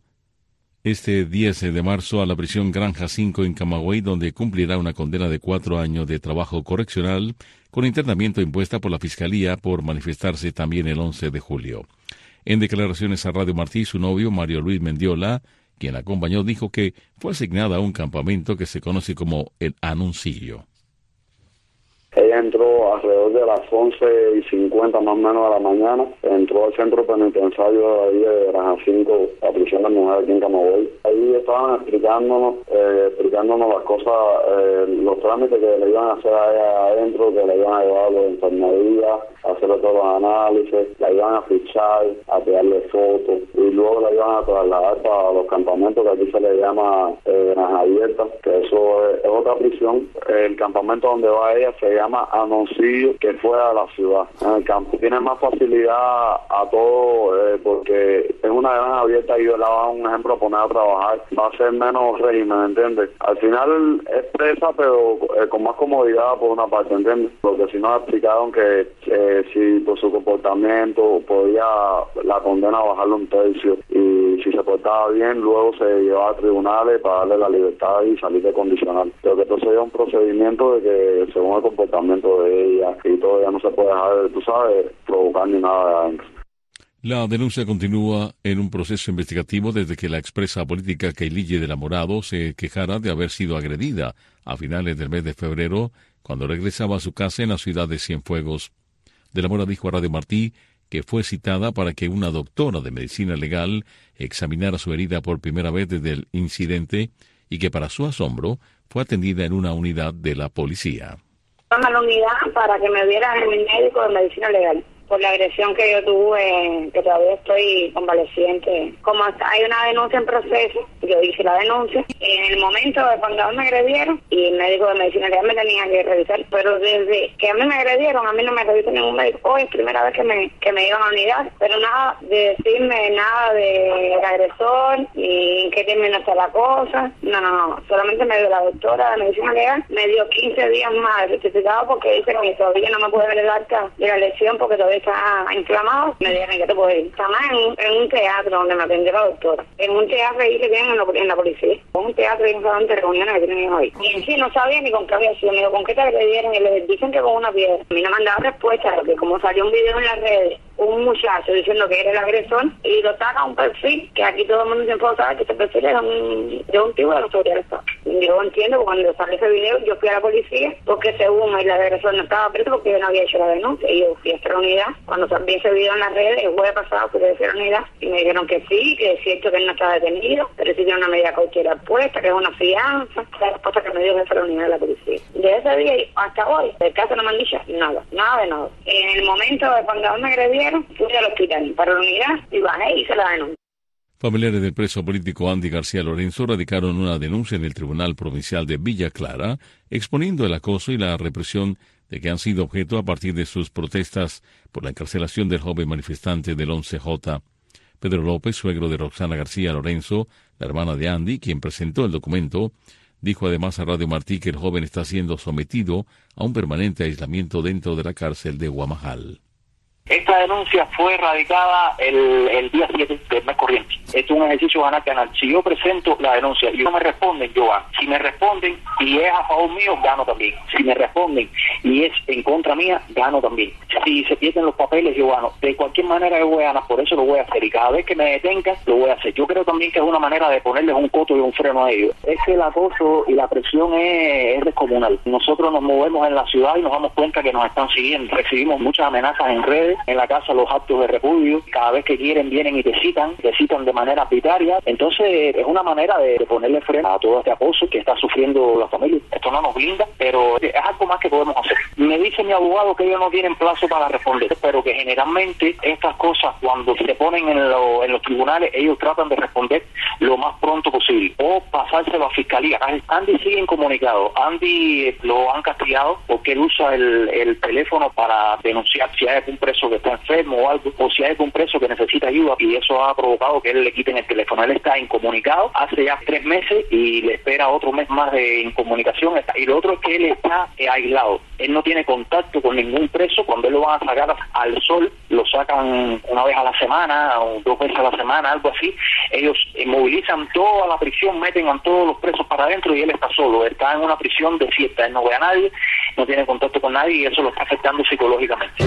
B: este 10 de marzo a la prisión Granja 5 en Camagüey, donde cumplirá una condena de 4 años de trabajo correccional con internamiento impuesta por la Fiscalía por manifestarse también el 11 de julio. En declaraciones a Radio Martí, su novio, Mario Luis Mendiola, quien la acompañó, dijo que fue asignada a un campamento que se conoce como el Anuncillo.
Y: Ella entró alrededor de las 11:50 más o menos de la mañana, entró al centro penitenciario de ahí de Granja 5, la prisión de mujeres aquí en Camagüey. Ahí estaban explicándonos las cosas, los trámites que le iban a hacer a ella adentro, que le iban a llevar a la enfermería, hacerle todos los análisis, la iban a fichar, a tirarle fotos y luego la iban a trasladar para los campamentos que aquí se le llama Granja Abierta, que eso es otra prisión. El campamento donde va ella se llama Anoncillo, que fuera de la ciudad. En el campo tiene más facilidad a todo porque es una granja abierta y yo la van, un ejemplo, a poner a trabajar, va a ser menos régimen, ¿entiendes? Al final es presa, pero con más comodidad por una parte, ¿entiendes? Porque si no explicaron que si por su comportamiento podía la condena bajarle un tercio y si se portaba bien, luego se llevaba a tribunales para darle la libertad y salir de condicional. Pero que entonces es un procedimiento de que según el comportamiento de ella y todo, ya no se puede dejar, tú sabes, provocar ni nada de adentro.
B: La denuncia continúa en un proceso investigativo desde que la expresa política Keilige de la Morado se quejara de haber sido agredida a finales del mes de febrero cuando regresaba a su casa en la ciudad de Cienfuegos. De la Mora dijo a Radio Martí que fue citada para que una doctora de medicina legal examinara su herida por primera vez desde el incidente y que para su asombro fue atendida en una unidad de la policía.
E: A la unidad para que me vieran mi médico de medicina legal por la agresión que yo tuve, que todavía estoy convaleciente. Como hay una denuncia en proceso, yo hice la denuncia. En el momento de cuando me agredieron, y el médico de medicina legal me tenía que revisar, pero desde que a mí me agredieron, a mí no me revisó ningún médico. Hoy es primera vez que me iban a la unidad, pero nada de decirme nada del agresor, ni en qué término está la cosa. No. Solamente me dio la doctora de medicina legal, me dio 15 días más de certificado porque dice que todavía no me puede ver el acta de la lesión porque todavía está inflamado. Me dijeron que te puedo ir. Estaba en un teatro donde me atendió la doctora. En un teatro ahí que tienen en la policía. Un teatro de reuniones que tienen hoy. Y en sí no sabía ni con qué había sido. Me dijo, ¿con qué te agredieron? Y les dicen que con una piedra. A mí no me han dado respuesta porque como salió un video en las redes, un muchacho diciendo que era el agresor y lo saca un perfil, que aquí todo el mundo siempre sabe que ese perfil es de un tipo de la autoridad del Estado. Yo entiendo que cuando sale ese video yo fui a la policía porque según el agresor no estaba preso porque yo no había hecho la denuncia y yo fui a esta unidad. Cuando vi ese video en las redes, el jueves pasado fui a esta unidad y me dijeron que sí, que es cierto que él no está detenido, pero sí tiene una medida cautelar puesta, que es una fianza, la respuesta que me dio esa unidad de la policía. De ese día hasta hoy, del caso no me han dicho nada de nada. En el momento de cuando me agredieron, fui al hospital para la unidad y bajé y hice la denuncia.
B: Familiares del preso político Andy García Lorenzo radicaron una denuncia en el Tribunal Provincial de Villa Clara, exponiendo el acoso y la represión de que han sido objeto a partir de sus protestas por la encarcelación del joven manifestante del 11J. Pedro López, suegro de Roxana García Lorenzo, la hermana de Andy, quien presentó el documento, dijo además a Radio Martí que el joven está siendo sometido a un permanente aislamiento dentro de la cárcel de Guamajal.
G: Esta denuncia fue radicada el día 7 del mes corriente. Esto es un ejercicio canal. Si yo presento la denuncia y no me responden, yo gano. Si me responden y es a favor mío, gano también. Si me responden y es en contra mía, gano también. Si se pierden los papeles, yo gano. De cualquier manera yo voy a ganar, por eso lo voy a hacer. Y cada vez que me detengan, lo voy a hacer. Yo creo también que es una manera de ponerles un coto y un freno a ellos. Es que el acoso y la presión es descomunal. Nosotros nos movemos en la ciudad y nos damos cuenta que nos están siguiendo. Recibimos muchas amenazas en redes, en la casa los actos de repudio, cada vez que quieren vienen y te citan de manera arbitraria. Entonces es una manera de ponerle freno a todo este acoso que está sufriendo la familia. Esto no nos blinda, pero es algo más que podemos hacer. Me dice mi abogado que ellos no tienen plazo para responder, pero que generalmente estas cosas cuando se ponen en los tribunales, ellos tratan de responder lo más pronto posible o pasárselo a fiscalía. Andy sigue incomunicado. Andy lo han castigado porque él usa el teléfono para denunciar si hay algún preso que está enfermo o algo, o si hay algún preso que necesita ayuda, y eso ha provocado que él le quiten el teléfono. Él está incomunicado hace ya 3 meses y le espera otro mes más de incomunicación. Y lo otro es que él está aislado. Él no tiene contacto con ningún preso. Cuando él lo van a sacar al sol, lo sacan una vez a la semana o 2 veces a la semana, algo así. Ellos movilizan toda la prisión, meten a todos los presos para adentro y él está solo. Está en una prisión desierta. Él no ve a nadie, no tiene contacto con nadie y eso lo está afectando psicológicamente.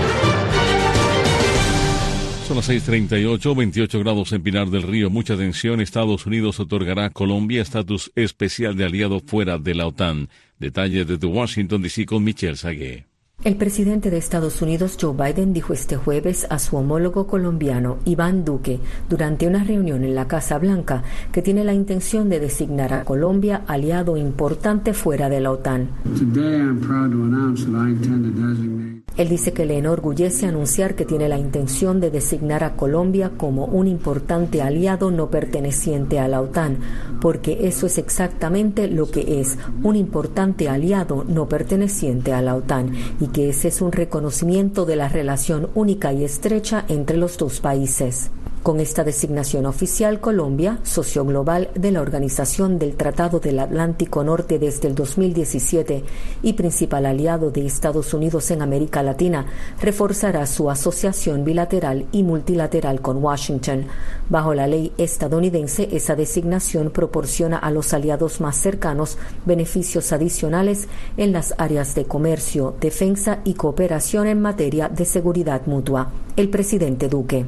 B: Son las 6:38, 28 grados en Pinar del Río. Mucha atención, Estados Unidos otorgará a Colombia estatus especial de aliado fuera de la OTAN. Detalles desde Washington, D.C. con Michelle Sagué.
H: El presidente de Estados Unidos, Joe Biden, dijo este jueves a su homólogo colombiano, Iván Duque, durante una reunión en la Casa Blanca, que tiene la intención de designar a Colombia aliado importante fuera de la OTAN. Él dice que le enorgullece anunciar que tiene la intención de designar a Colombia como un importante aliado no perteneciente a la OTAN, porque eso es exactamente lo que es, un importante aliado no perteneciente a la OTAN, y que ese es un reconocimiento de la relación única y estrecha entre los dos países. Con esta designación oficial, Colombia, socio global de la Organización del Tratado del Atlántico Norte desde el 2017 y principal aliado de Estados Unidos en América Latina, reforzará su asociación bilateral y multilateral con Washington. Bajo la ley estadounidense, esa designación proporciona a los aliados más cercanos beneficios adicionales en las áreas de comercio, defensa y cooperación en materia de seguridad mutua. El presidente Duque.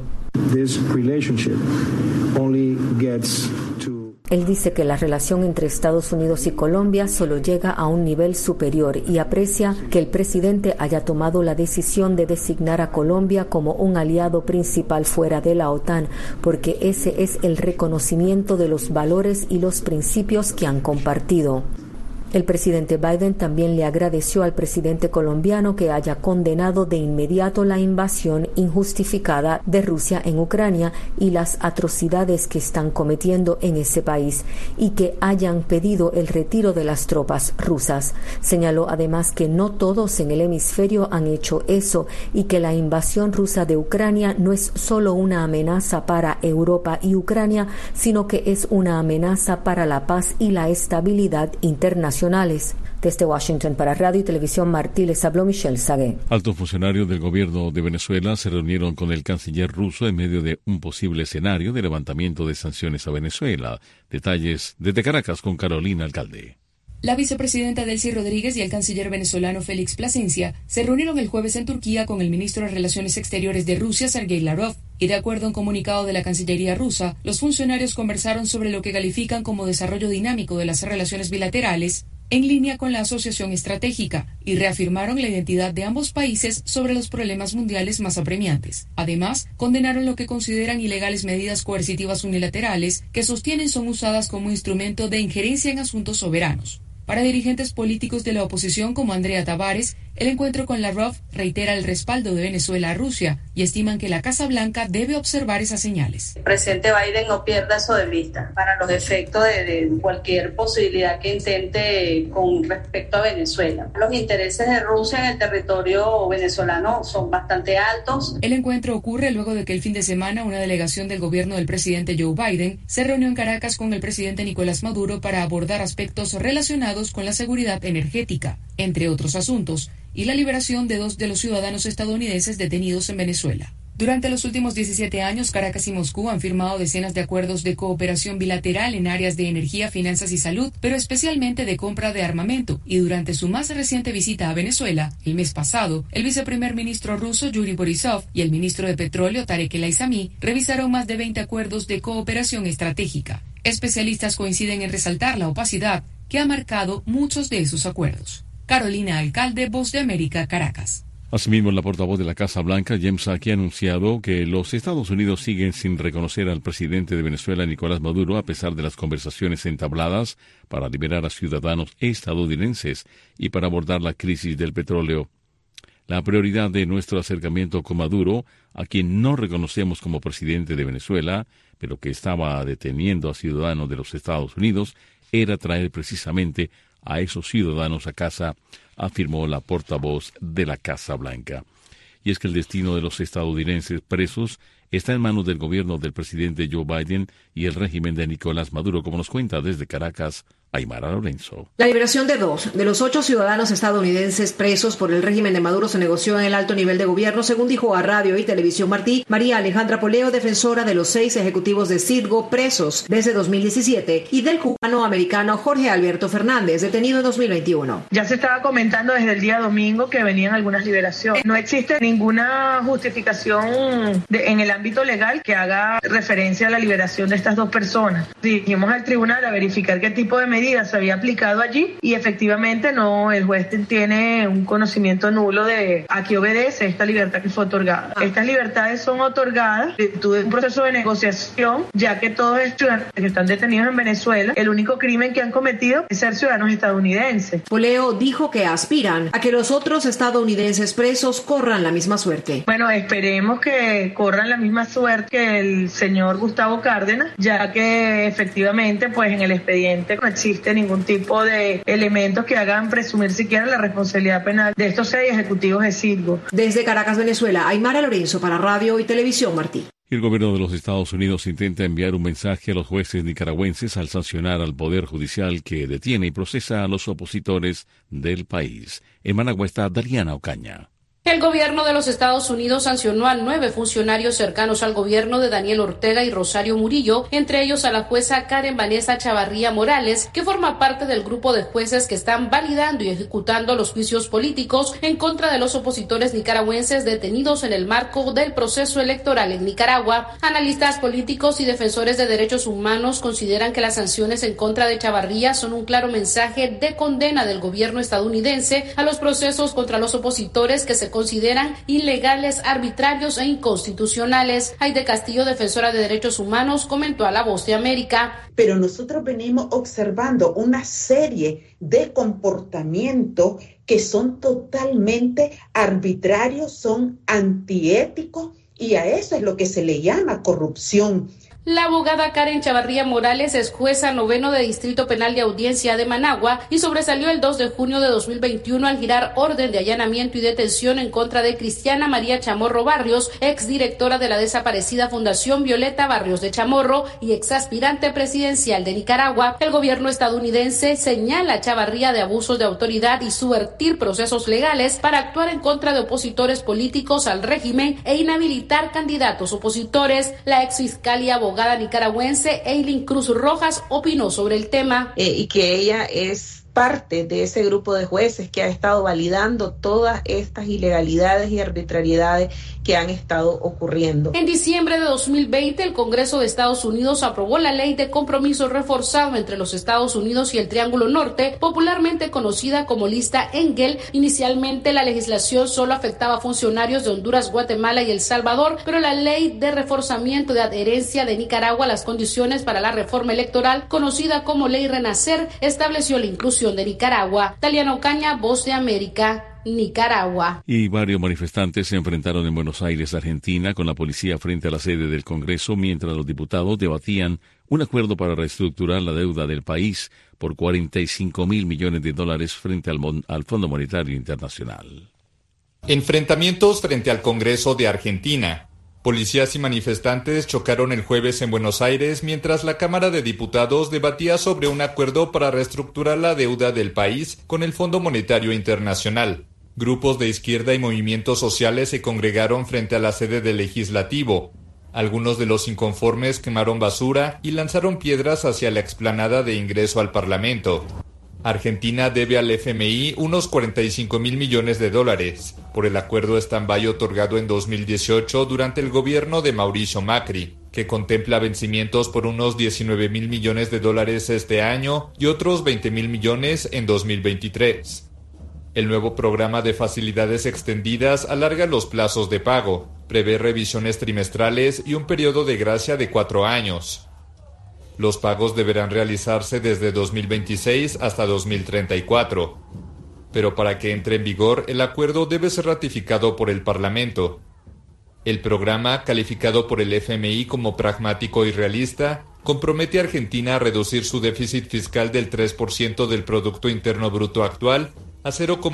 H: Él dice que la relación entre Estados Unidos y Colombia solo llega a un nivel superior y aprecia que el presidente haya tomado la decisión de designar a Colombia como un aliado principal fuera de la OTAN, porque ese es el reconocimiento de los valores y los principios que han compartido. El presidente Biden también le agradeció al presidente colombiano que haya condenado de inmediato la invasión injustificada de Rusia en Ucrania y las atrocidades que están cometiendo en ese país, y que hayan pedido el retiro de las tropas rusas. Señaló además que no todos en el hemisferio han hecho eso y que la invasión rusa de Ucrania no es solo una amenaza para Europa y Ucrania, sino que es una amenaza para la paz y la estabilidad internacional. Desde Washington para Radio y Televisión Martí les habló Michelle Sagué.
B: Altos funcionarios del gobierno de Venezuela se reunieron con el canciller ruso en medio de un posible escenario de levantamiento de sanciones a Venezuela. Detalles desde Caracas con Carolina Alcalde.
I: La vicepresidenta Delcy Rodríguez y el canciller venezolano Félix Plasencia se reunieron el jueves en Turquía con el ministro de Relaciones Exteriores de Rusia, Sergei Lavrov, y de acuerdo a un comunicado de la Cancillería rusa, los funcionarios conversaron sobre lo que califican como desarrollo dinámico de las relaciones bilaterales en línea con la asociación estratégica, y reafirmaron la identidad de ambos países sobre los problemas mundiales más apremiantes. Además, condenaron lo que consideran ilegales medidas coercitivas unilaterales que sostienen son usadas como instrumento de injerencia en asuntos soberanos. Para dirigentes políticos de la oposición como Andrea Tavares, el encuentro con Lavrov reitera el respaldo de Venezuela a Rusia y estiman que la Casa Blanca debe observar esas señales.
J: El presidente Biden no pierda eso de vista para los efectos de cualquier posibilidad que intente con respecto a Venezuela. Los intereses de Rusia en el territorio venezolano son bastante altos.
I: El encuentro ocurre luego de que el fin de semana una delegación del gobierno del presidente Joe Biden se reunió en Caracas con el presidente Nicolás Maduro para abordar aspectos relacionados con la seguridad energética, entre otros asuntos, y la liberación de 2 de los ciudadanos estadounidenses detenidos en Venezuela. Durante los últimos 17 años, Caracas y Moscú han firmado decenas de acuerdos de cooperación bilateral en áreas de energía, finanzas y salud, pero especialmente de compra de armamento, y durante su más reciente visita a Venezuela, el mes pasado, el viceprimer ministro ruso Yuri Borisov y el ministro de Petróleo Tarek El Aizami revisaron más de 20 acuerdos de cooperación estratégica. Especialistas coinciden en resaltar la opacidad que ha marcado muchos de esos acuerdos. Carolina Alcalde, Voz de América, Caracas.
B: Asimismo, la portavoz de la Casa Blanca, Jen Psaki, ha anunciado que los Estados Unidos siguen sin reconocer al presidente de Venezuela, Nicolás Maduro, a pesar de las conversaciones entabladas para liberar a ciudadanos estadounidenses y para abordar la crisis del petróleo. La prioridad de nuestro acercamiento con Maduro, a quien no reconocemos como presidente de Venezuela, pero que estaba deteniendo a ciudadanos de los Estados Unidos, era traer precisamente a esos ciudadanos a casa, afirmó la portavoz de la Casa Blanca. Y es que el destino de los estadounidenses presos está en manos del gobierno del presidente Joe Biden y el régimen de Nicolás Maduro, como nos cuenta desde Caracas Aymara Lorenzo.
K: La liberación de 2 de los 8 ciudadanos estadounidenses presos por el régimen de Maduro se negoció en el alto nivel de gobierno, según dijo a Radio y Televisión Martí María Alejandra Poleo, defensora de los 6 ejecutivos de Citgo presos desde 2017 y del cubano-americano Jorge Alberto Fernández, detenido en 2021.
L: Ya se estaba comentando desde el día domingo que venían algunas liberaciones. No existe ninguna justificación en el ámbito legal que haga referencia a la liberación de estas 2 personas. Dirigimos al tribunal a verificar qué tipo de medida se había aplicado allí y efectivamente no, el juez tiene un conocimiento nulo de a qué obedece esta libertad que fue otorgada. Estas libertades son otorgadas en virtud de un proceso de negociación, ya que todos estos ciudadanos que están detenidos en Venezuela, el único crimen que han cometido es ser ciudadanos estadounidenses.
K: Poleo dijo que aspiran a que los otros estadounidenses presos corran la misma suerte.
L: Bueno, esperemos que corran la misma suerte que el señor Gustavo Cárdenas, ya que efectivamente pues en el expediente no existe ningún tipo de elementos que hagan presumir siquiera la responsabilidad penal de estos 6 ejecutivos de Citgo.
K: Desde Caracas, Venezuela, Aymara Lorenzo para Radio y Televisión Martí.
B: El gobierno de los Estados Unidos intenta enviar un mensaje a los jueces nicaragüenses al sancionar al Poder Judicial que detiene y procesa a los opositores del país. En Managua está Dariana Ocaña.
M: El gobierno de los Estados Unidos sancionó a 9 funcionarios cercanos al gobierno de Daniel Ortega y Rosario Murillo, entre ellos a la jueza Karen Vanessa Chavarría Morales, que forma parte del grupo de jueces que están validando y ejecutando los juicios políticos en contra de los opositores nicaragüenses detenidos en el marco del proceso electoral en Nicaragua. Analistas políticos y defensores de derechos humanos consideran que las sanciones en contra de Chavarría son un claro mensaje de condena del gobierno estadounidense a los procesos contra los opositores que se consideran ilegales, arbitrarios e inconstitucionales. Aide Castillo, defensora de derechos humanos, comentó a La Voz de América.
N: Pero nosotros venimos observando una serie de comportamientos que son totalmente arbitrarios, son antiéticos y a eso es lo que se le llama corrupción.
M: La abogada Karen Chavarría Morales es jueza 9º de Distrito Penal de Audiencia de Managua y sobresalió el 2 de junio de 2021 al girar orden de allanamiento y detención en contra de Cristiana María Chamorro Barrios, exdirectora de la desaparecida Fundación Violeta Barrios de Chamorro y exaspirante presidencial de Nicaragua. El gobierno estadounidense señala a Chavarría de abusos de autoridad y subvertir procesos legales para actuar en contra de opositores políticos al régimen e inhabilitar candidatos opositores. La exfiscal y abogada nicaragüense Eileen Cruz Rojas opinó sobre el tema.
O: Y que ella es parte de ese grupo de jueces que ha estado validando todas estas ilegalidades y arbitrariedades que han estado ocurriendo.
M: En diciembre de 2020, el Congreso de Estados Unidos aprobó la Ley de Compromiso Reforzado entre los Estados Unidos y el Triángulo Norte, popularmente conocida como Lista Engel. Inicialmente, la legislación solo afectaba a funcionarios de Honduras, Guatemala y El Salvador, pero la Ley de Reforzamiento de Adherencia de Nicaragua a las condiciones para la reforma electoral, conocida como Ley Renacer, estableció la inclusión de Nicaragua. Dariana Ocaña, Voz de América, Nicaragua.
B: Y varios manifestantes se enfrentaron en Buenos Aires, Argentina, con la policía frente a la sede del Congreso mientras los diputados debatían un acuerdo para reestructurar la deuda del país por $45.000 millones frente al Fondo Monetario Internacional.
S: Enfrentamientos frente al Congreso de Argentina. Policías y manifestantes chocaron el jueves en Buenos Aires mientras la Cámara de Diputados debatía sobre un acuerdo para reestructurar la deuda del país con el Fondo Monetario Internacional. Grupos de izquierda y movimientos sociales se congregaron frente a la sede del Legislativo. Algunos de los inconformes quemaron basura y lanzaron piedras hacia la explanada de ingreso al Parlamento. Argentina debe al FMI unos $45.000 millones por el acuerdo stand-by otorgado en 2018 durante el gobierno de Mauricio Macri, que contempla vencimientos por unos $19.000 millones este año y otros $20.000 millones en 2023. El nuevo programa de facilidades extendidas alarga los plazos de pago, prevé revisiones trimestrales y un periodo de gracia de 4 años. Los pagos deberán realizarse desde 2026 hasta 2034. Pero para que entre en vigor, el acuerdo debe ser ratificado por el Parlamento. El programa, calificado por el FMI como pragmático y realista, compromete a Argentina a reducir su déficit fiscal del 3% del Producto Interno Bruto actual a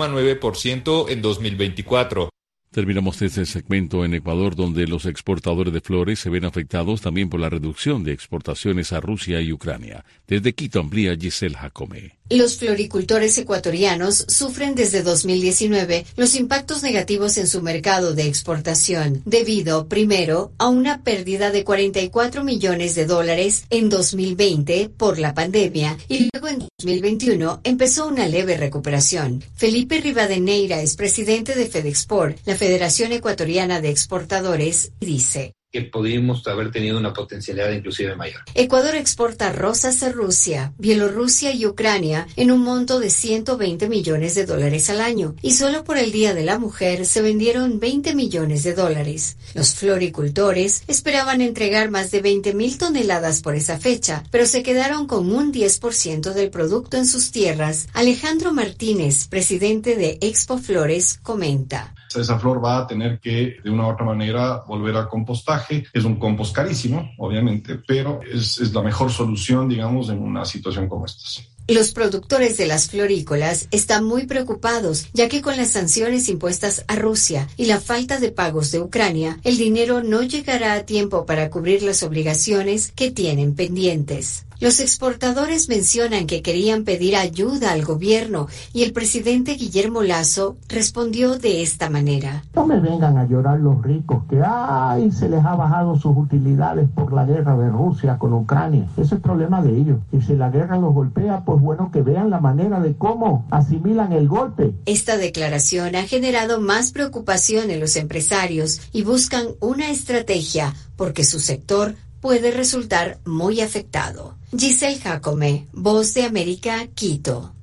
S: 0,9% en 2024.
B: Terminamos este segmento en Ecuador, donde los exportadores de flores se ven afectados también por la reducción de exportaciones a Rusia y Ucrania. Desde Quito amplía Giselle Jacome.
P: Los floricultores ecuatorianos sufren desde 2019 los impactos negativos en su mercado de exportación, debido, primero, a una pérdida de $44 millones en 2020 por la pandemia, y luego en 2021 empezó una leve recuperación. Felipe Rivadeneira es presidente de FedExport, la Federación Ecuatoriana de Exportadores, y dice:
Q: que pudimos haber tenido una potencialidad inclusive mayor.
P: Ecuador exporta rosas a Rusia, Bielorrusia y Ucrania en un monto de $120 millones al año, y solo por el Día de la Mujer se vendieron $20 millones. Los floricultores esperaban entregar más de 20.000 toneladas por esa fecha, pero se quedaron con un 10% del producto en sus tierras. Alejandro Martínez, presidente de Expo Flores, comenta.
R: Esa flor va a tener que, de una u otra manera, volver a compostaje. Es un compost carísimo, obviamente, pero es la mejor solución, digamos, en una situación como esta.
P: Los productores de las florícolas están muy preocupados, ya que con las sanciones impuestas a Rusia y la falta de pagos de Ucrania, el dinero no llegará a tiempo para cubrir las obligaciones que tienen pendientes. Los exportadores mencionan que querían pedir ayuda al gobierno y el presidente Guillermo Lasso respondió de esta manera.
T: No me vengan a llorar los ricos que se les ha bajado sus utilidades por la guerra de Rusia con Ucrania. Ese es el problema de ellos. Y si la guerra los golpea, pues bueno, que vean la manera de cómo asimilan el golpe.
P: Esta declaración ha generado más preocupación en los empresarios y buscan una estrategia porque su sector puede resultar muy afectado. Giselle Jacome, Voz de América, Quito.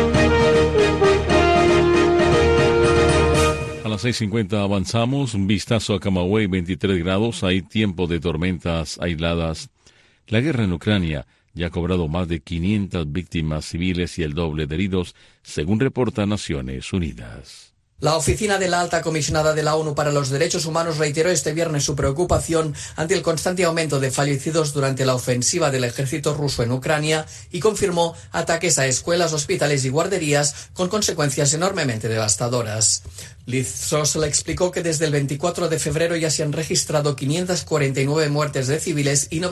B: A las 6:50 avanzamos. Un vistazo a Camagüey, 23 grados. Hay tiempo de tormentas aisladas. La guerra en Ucrania ya ha cobrado más de 500 víctimas civiles y el doble de heridos, según reporta Naciones Unidas.
U: La oficina de la Alta Comisionada de la ONU para los Derechos Humanos reiteró este viernes su preocupación ante el constante aumento de fallecidos durante la ofensiva del ejército ruso en Ucrania y confirmó ataques a escuelas, hospitales y guarderías con consecuencias enormemente devastadoras. Liz Truss le explicó que desde el 24 de febrero ya se han registrado 549 muertes de civiles y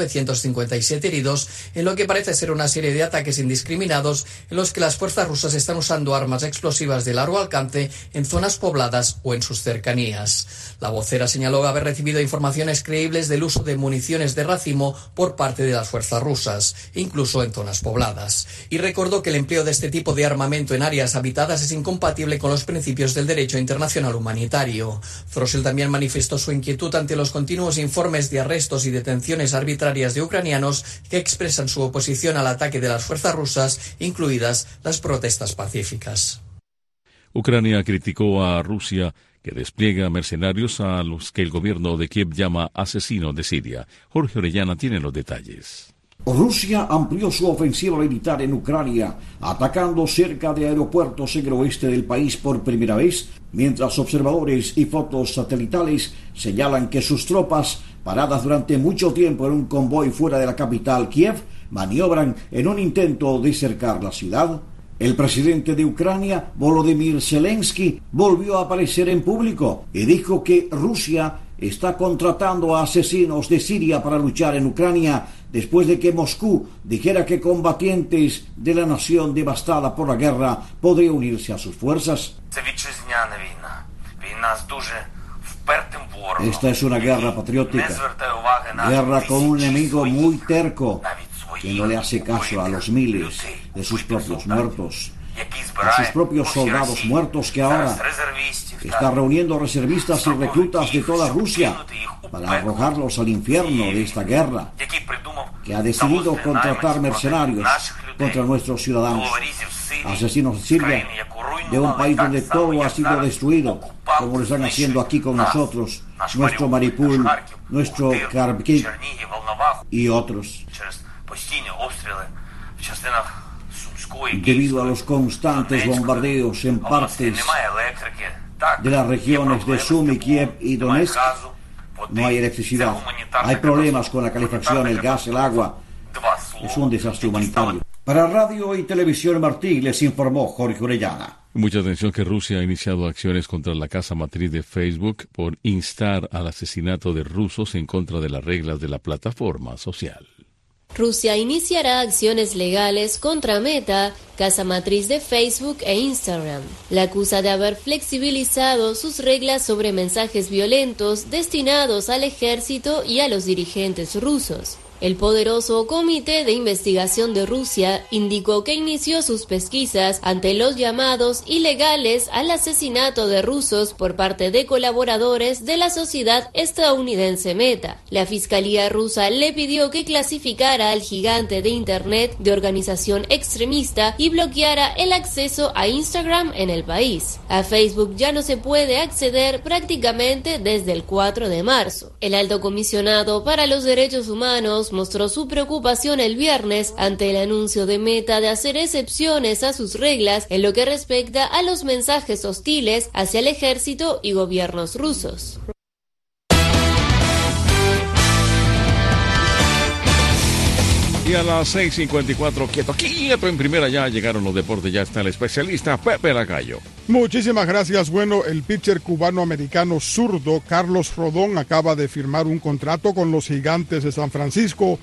U: 957 heridos, en lo que parece ser una serie de ataques indiscriminados en los que las fuerzas rusas están usando armas explosivas de largo alcance en zonas pobladas o en sus cercanías. La vocera señaló haber recibido informaciones creíbles del uso de municiones de racimo por parte de las fuerzas rusas, incluso en zonas pobladas, y recordó que el empleo de este tipo de armamento en áreas habitadas es incompatible con los principios del derecho internacional humanitario. Throssell también manifestó su inquietud ante los continuos informes de arrestos y detenciones arbitrarias de ucranianos que expresan su oposición al ataque de las fuerzas rusas, incluidas las protestas pacíficas.
B: Ucrania criticó a Rusia, que despliega mercenarios a los que el gobierno de Kiev llama asesinos de Siria. Jorge Orellana tiene los detalles.
W: Rusia amplió su ofensiva militar en Ucrania, atacando cerca de aeropuertos en el oeste del país por primera vez, mientras observadores y fotos satelitales señalan que sus tropas, paradas durante mucho tiempo en un convoy fuera de la capital Kiev, maniobran en un intento de cercar la ciudad. El presidente de Ucrania, Volodymyr Zelensky, volvió a aparecer en público y dijo que Rusia está contratando a asesinos de Siria para luchar en Ucrania después de que Moscú dijera que combatientes de la nación devastada por la guerra podrían unirse a sus fuerzas. Esta es una guerra patriótica, guerra con un enemigo muy terco que no le hace caso a los miles de sus propios muertos, a sus propios soldados muertos que ahora está reuniendo reservistas y reclutas de toda Rusia para arrojarlos al infierno de esta guerra, que ha decidido contratar mercenarios contra nuestros ciudadanos, asesinos de Siria, de un país donde todo ha sido destruido, como lo están haciendo aquí con nosotros, nuestro Mariupol, nuestro Kharkiv y otros. Debido a los constantes bombardeos en partes de las regiones de Sumy, Kiev y Donetsk, no hay electricidad, hay problemas con la calefacción, el gas, el agua. Es un desastre humanitario. Para Radio y Televisión Martí les informó Jorge Orellana.
B: Mucha atención que Rusia ha iniciado acciones contra la casa matriz de Facebook por instar al asesinato de rusos en contra de las reglas de la plataforma social.
V: Rusia iniciará acciones legales contra Meta
A: casa matriz de Facebook e Instagram. La acusa de haber flexibilizado sus reglas sobre mensajes violentos destinados al ejército y a los dirigentes rusos. El poderoso Comité de Investigación de Rusia indicó que inició sus pesquisas ante los llamados ilegales al asesinato de rusos por parte de colaboradores de la sociedad estadounidense Meta. La Fiscalía rusa le pidió que clasificara al gigante de Internet de organización extremista y bloqueara el acceso a Instagram en el país. A Facebook ya no se puede acceder prácticamente desde el 4 de marzo. El alto comisionado para los derechos humanos mostró su preocupación el viernes ante el anuncio de Meta de hacer excepciones a sus reglas en lo que respecta a los mensajes hostiles hacia el ejército y gobiernos rusos.
B: Y a las 6:54, quieto en primera, ya llegaron los deportes, ya está el especialista Pepe Lacayo.
D: Muchísimas gracias. Bueno, el pitcher cubano-americano zurdo Carlos Rodón acaba de firmar un contrato con los Gigantes de San Francisco,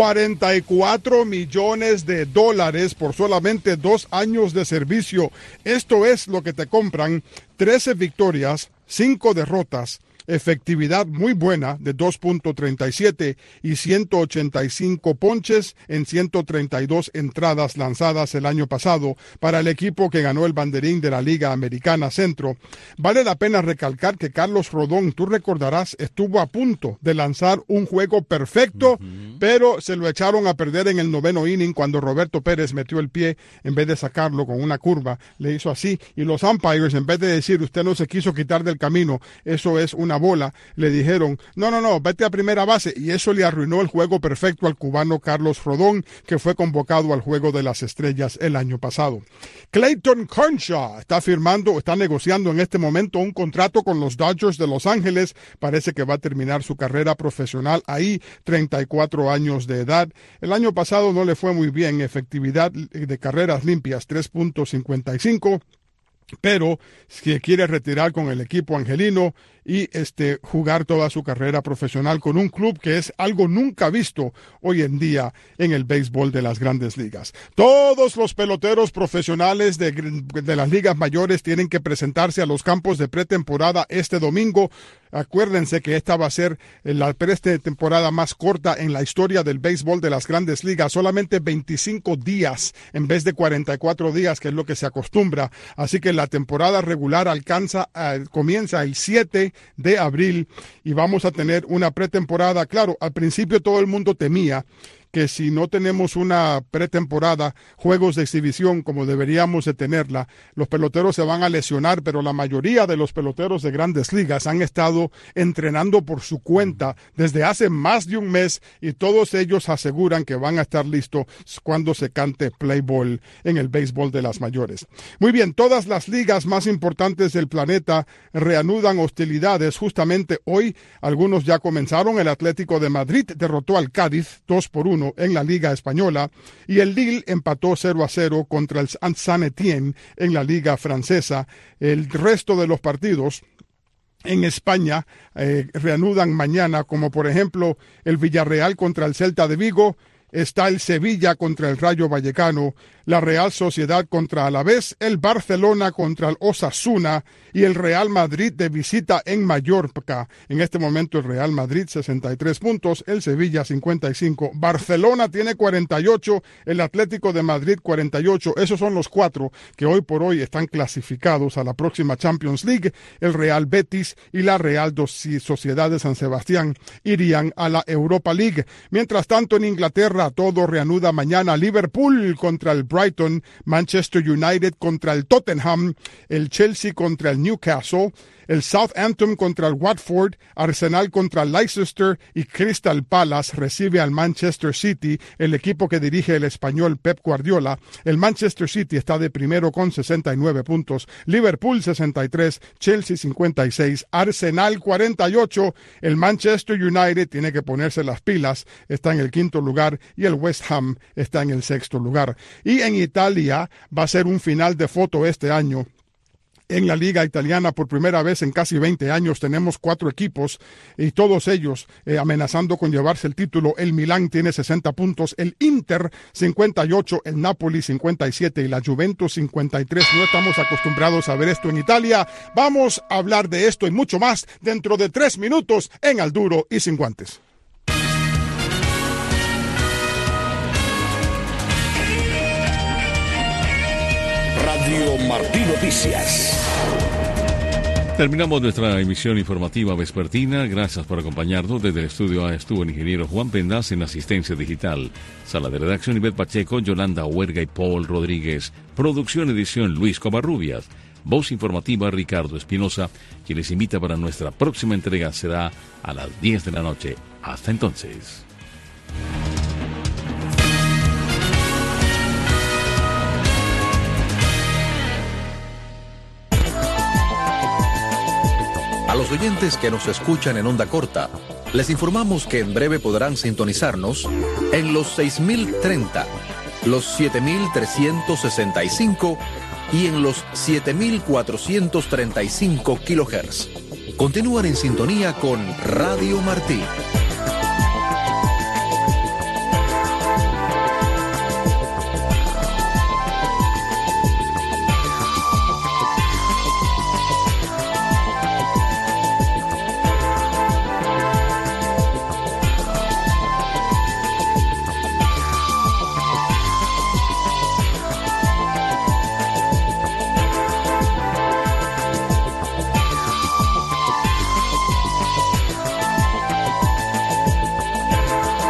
D: $44 millones por solamente 2 años de servicio. Esto es lo que te compran: 13 victorias, 5 derrotas, efectividad muy buena de 2.37 y 185 ponches en 132 entradas lanzadas el año pasado para el equipo que ganó el banderín de la Liga Americana Centro. Vale la pena recalcar que Carlos Rodón, tú recordarás, estuvo a punto de lanzar un juego perfecto, pero se lo echaron a perder en el 9º inning cuando Roberto Pérez metió el pie en vez de sacarlo con una curva. Le hizo así y los umpires, en vez de decir usted no se quiso quitar del camino, eso es una bola, le dijeron no, vete a primera base, y eso le arruinó el juego perfecto al cubano Carlos Rodón, que fue convocado al Juego de las Estrellas el año pasado. Clayton Kershaw está negociando en este momento un contrato con los Dodgers de Los Ángeles. Parece que va a terminar su carrera profesional ahí, 34 años de edad. El año pasado no le fue muy bien, efectividad de carreras limpias 3.55, pero si quiere retirar con el equipo angelino y jugar toda su carrera profesional con un club que es algo nunca visto hoy en día en el béisbol de las grandes ligas. Todos los peloteros profesionales de las ligas mayores tienen que presentarse a los campos de pretemporada este domingo. Acuérdense que esta va a ser la pretemporada más corta en la historia del béisbol de las grandes ligas, solamente 25 días en vez de 44 días, que es lo que se acostumbra. Así que la temporada regular comienza el 7 de abril y vamos a tener una pretemporada. Claro, al principio todo el mundo temía que si no tenemos una pretemporada, juegos de exhibición como deberíamos de tenerla, los peloteros se van a lesionar, pero la mayoría de los peloteros de grandes ligas han estado entrenando por su cuenta desde hace más de un mes y todos ellos aseguran que van a estar listos cuando se cante play ball en el béisbol de las mayores. Muy bien, todas las ligas más importantes del planeta reanudan hostilidades. Justamente hoy algunos ya comenzaron. El Atlético de Madrid derrotó al Cádiz 2-1 en la Liga Española y el Lille empató 0-0 contra el Saint-Étienne en la Liga Francesa. El resto de los partidos en España reanudan mañana, como por ejemplo el Villarreal contra el Celta de Vigo. Está el Sevilla contra el Rayo Vallecano, la Real Sociedad contra Alavés, el Barcelona contra el Osasuna y el Real Madrid de visita en Mallorca. En este momento el Real Madrid 63 puntos, el Sevilla 55, Barcelona tiene 48, el Atlético de Madrid 48. Esos son los 4 que hoy por hoy están clasificados a la próxima Champions League. El Real Betis y la Real Sociedad de San Sebastián irían a la Europa League. Mientras tanto, en Inglaterra todo reanuda mañana. Liverpool contra el Brighton, Manchester United contra el Tottenham, el Chelsea contra el Newcastle, el Southampton contra el Watford, Arsenal contra el Leicester y Crystal Palace recibe al Manchester City, el equipo que dirige el español Pep Guardiola. El Manchester City está de primero con 69 puntos, Liverpool 63, Chelsea 56, Arsenal 48, el Manchester United tiene que ponerse las pilas, está en el 5º lugar y el West Ham está en el 6º lugar. Y en Italia va a ser un final de foto este año. En la Liga Italiana, por primera vez en casi 20 años, tenemos 4 equipos y todos ellos amenazando con llevarse el título. El Milán tiene 60 puntos, el Inter 58, el Napoli 57 y la Juventus 53. No estamos acostumbrados a ver esto en Italia. Vamos a hablar de esto y mucho más dentro de 3 minutos en Al Duro y Sin Guantes.
C: Radio Martí Noticias.
B: Terminamos nuestra emisión informativa vespertina. Gracias por acompañarnos. Desde el estudio A estuvo el ingeniero Juan Pendas en asistencia digital. Sala de redacción Ivette Pacheco, Yolanda Huerga y Paul Rodríguez. Producción edición Luis Covarrubias. Voz informativa Ricardo Espinosa, quien les invita para nuestra próxima entrega será a las 10 de la noche. Hasta entonces.
F: A los oyentes que nos escuchan en onda corta, les informamos que en breve podrán sintonizarnos en los 6030, los 7365 y en los 7435 kHz. Continúan en sintonía con Radio Martí.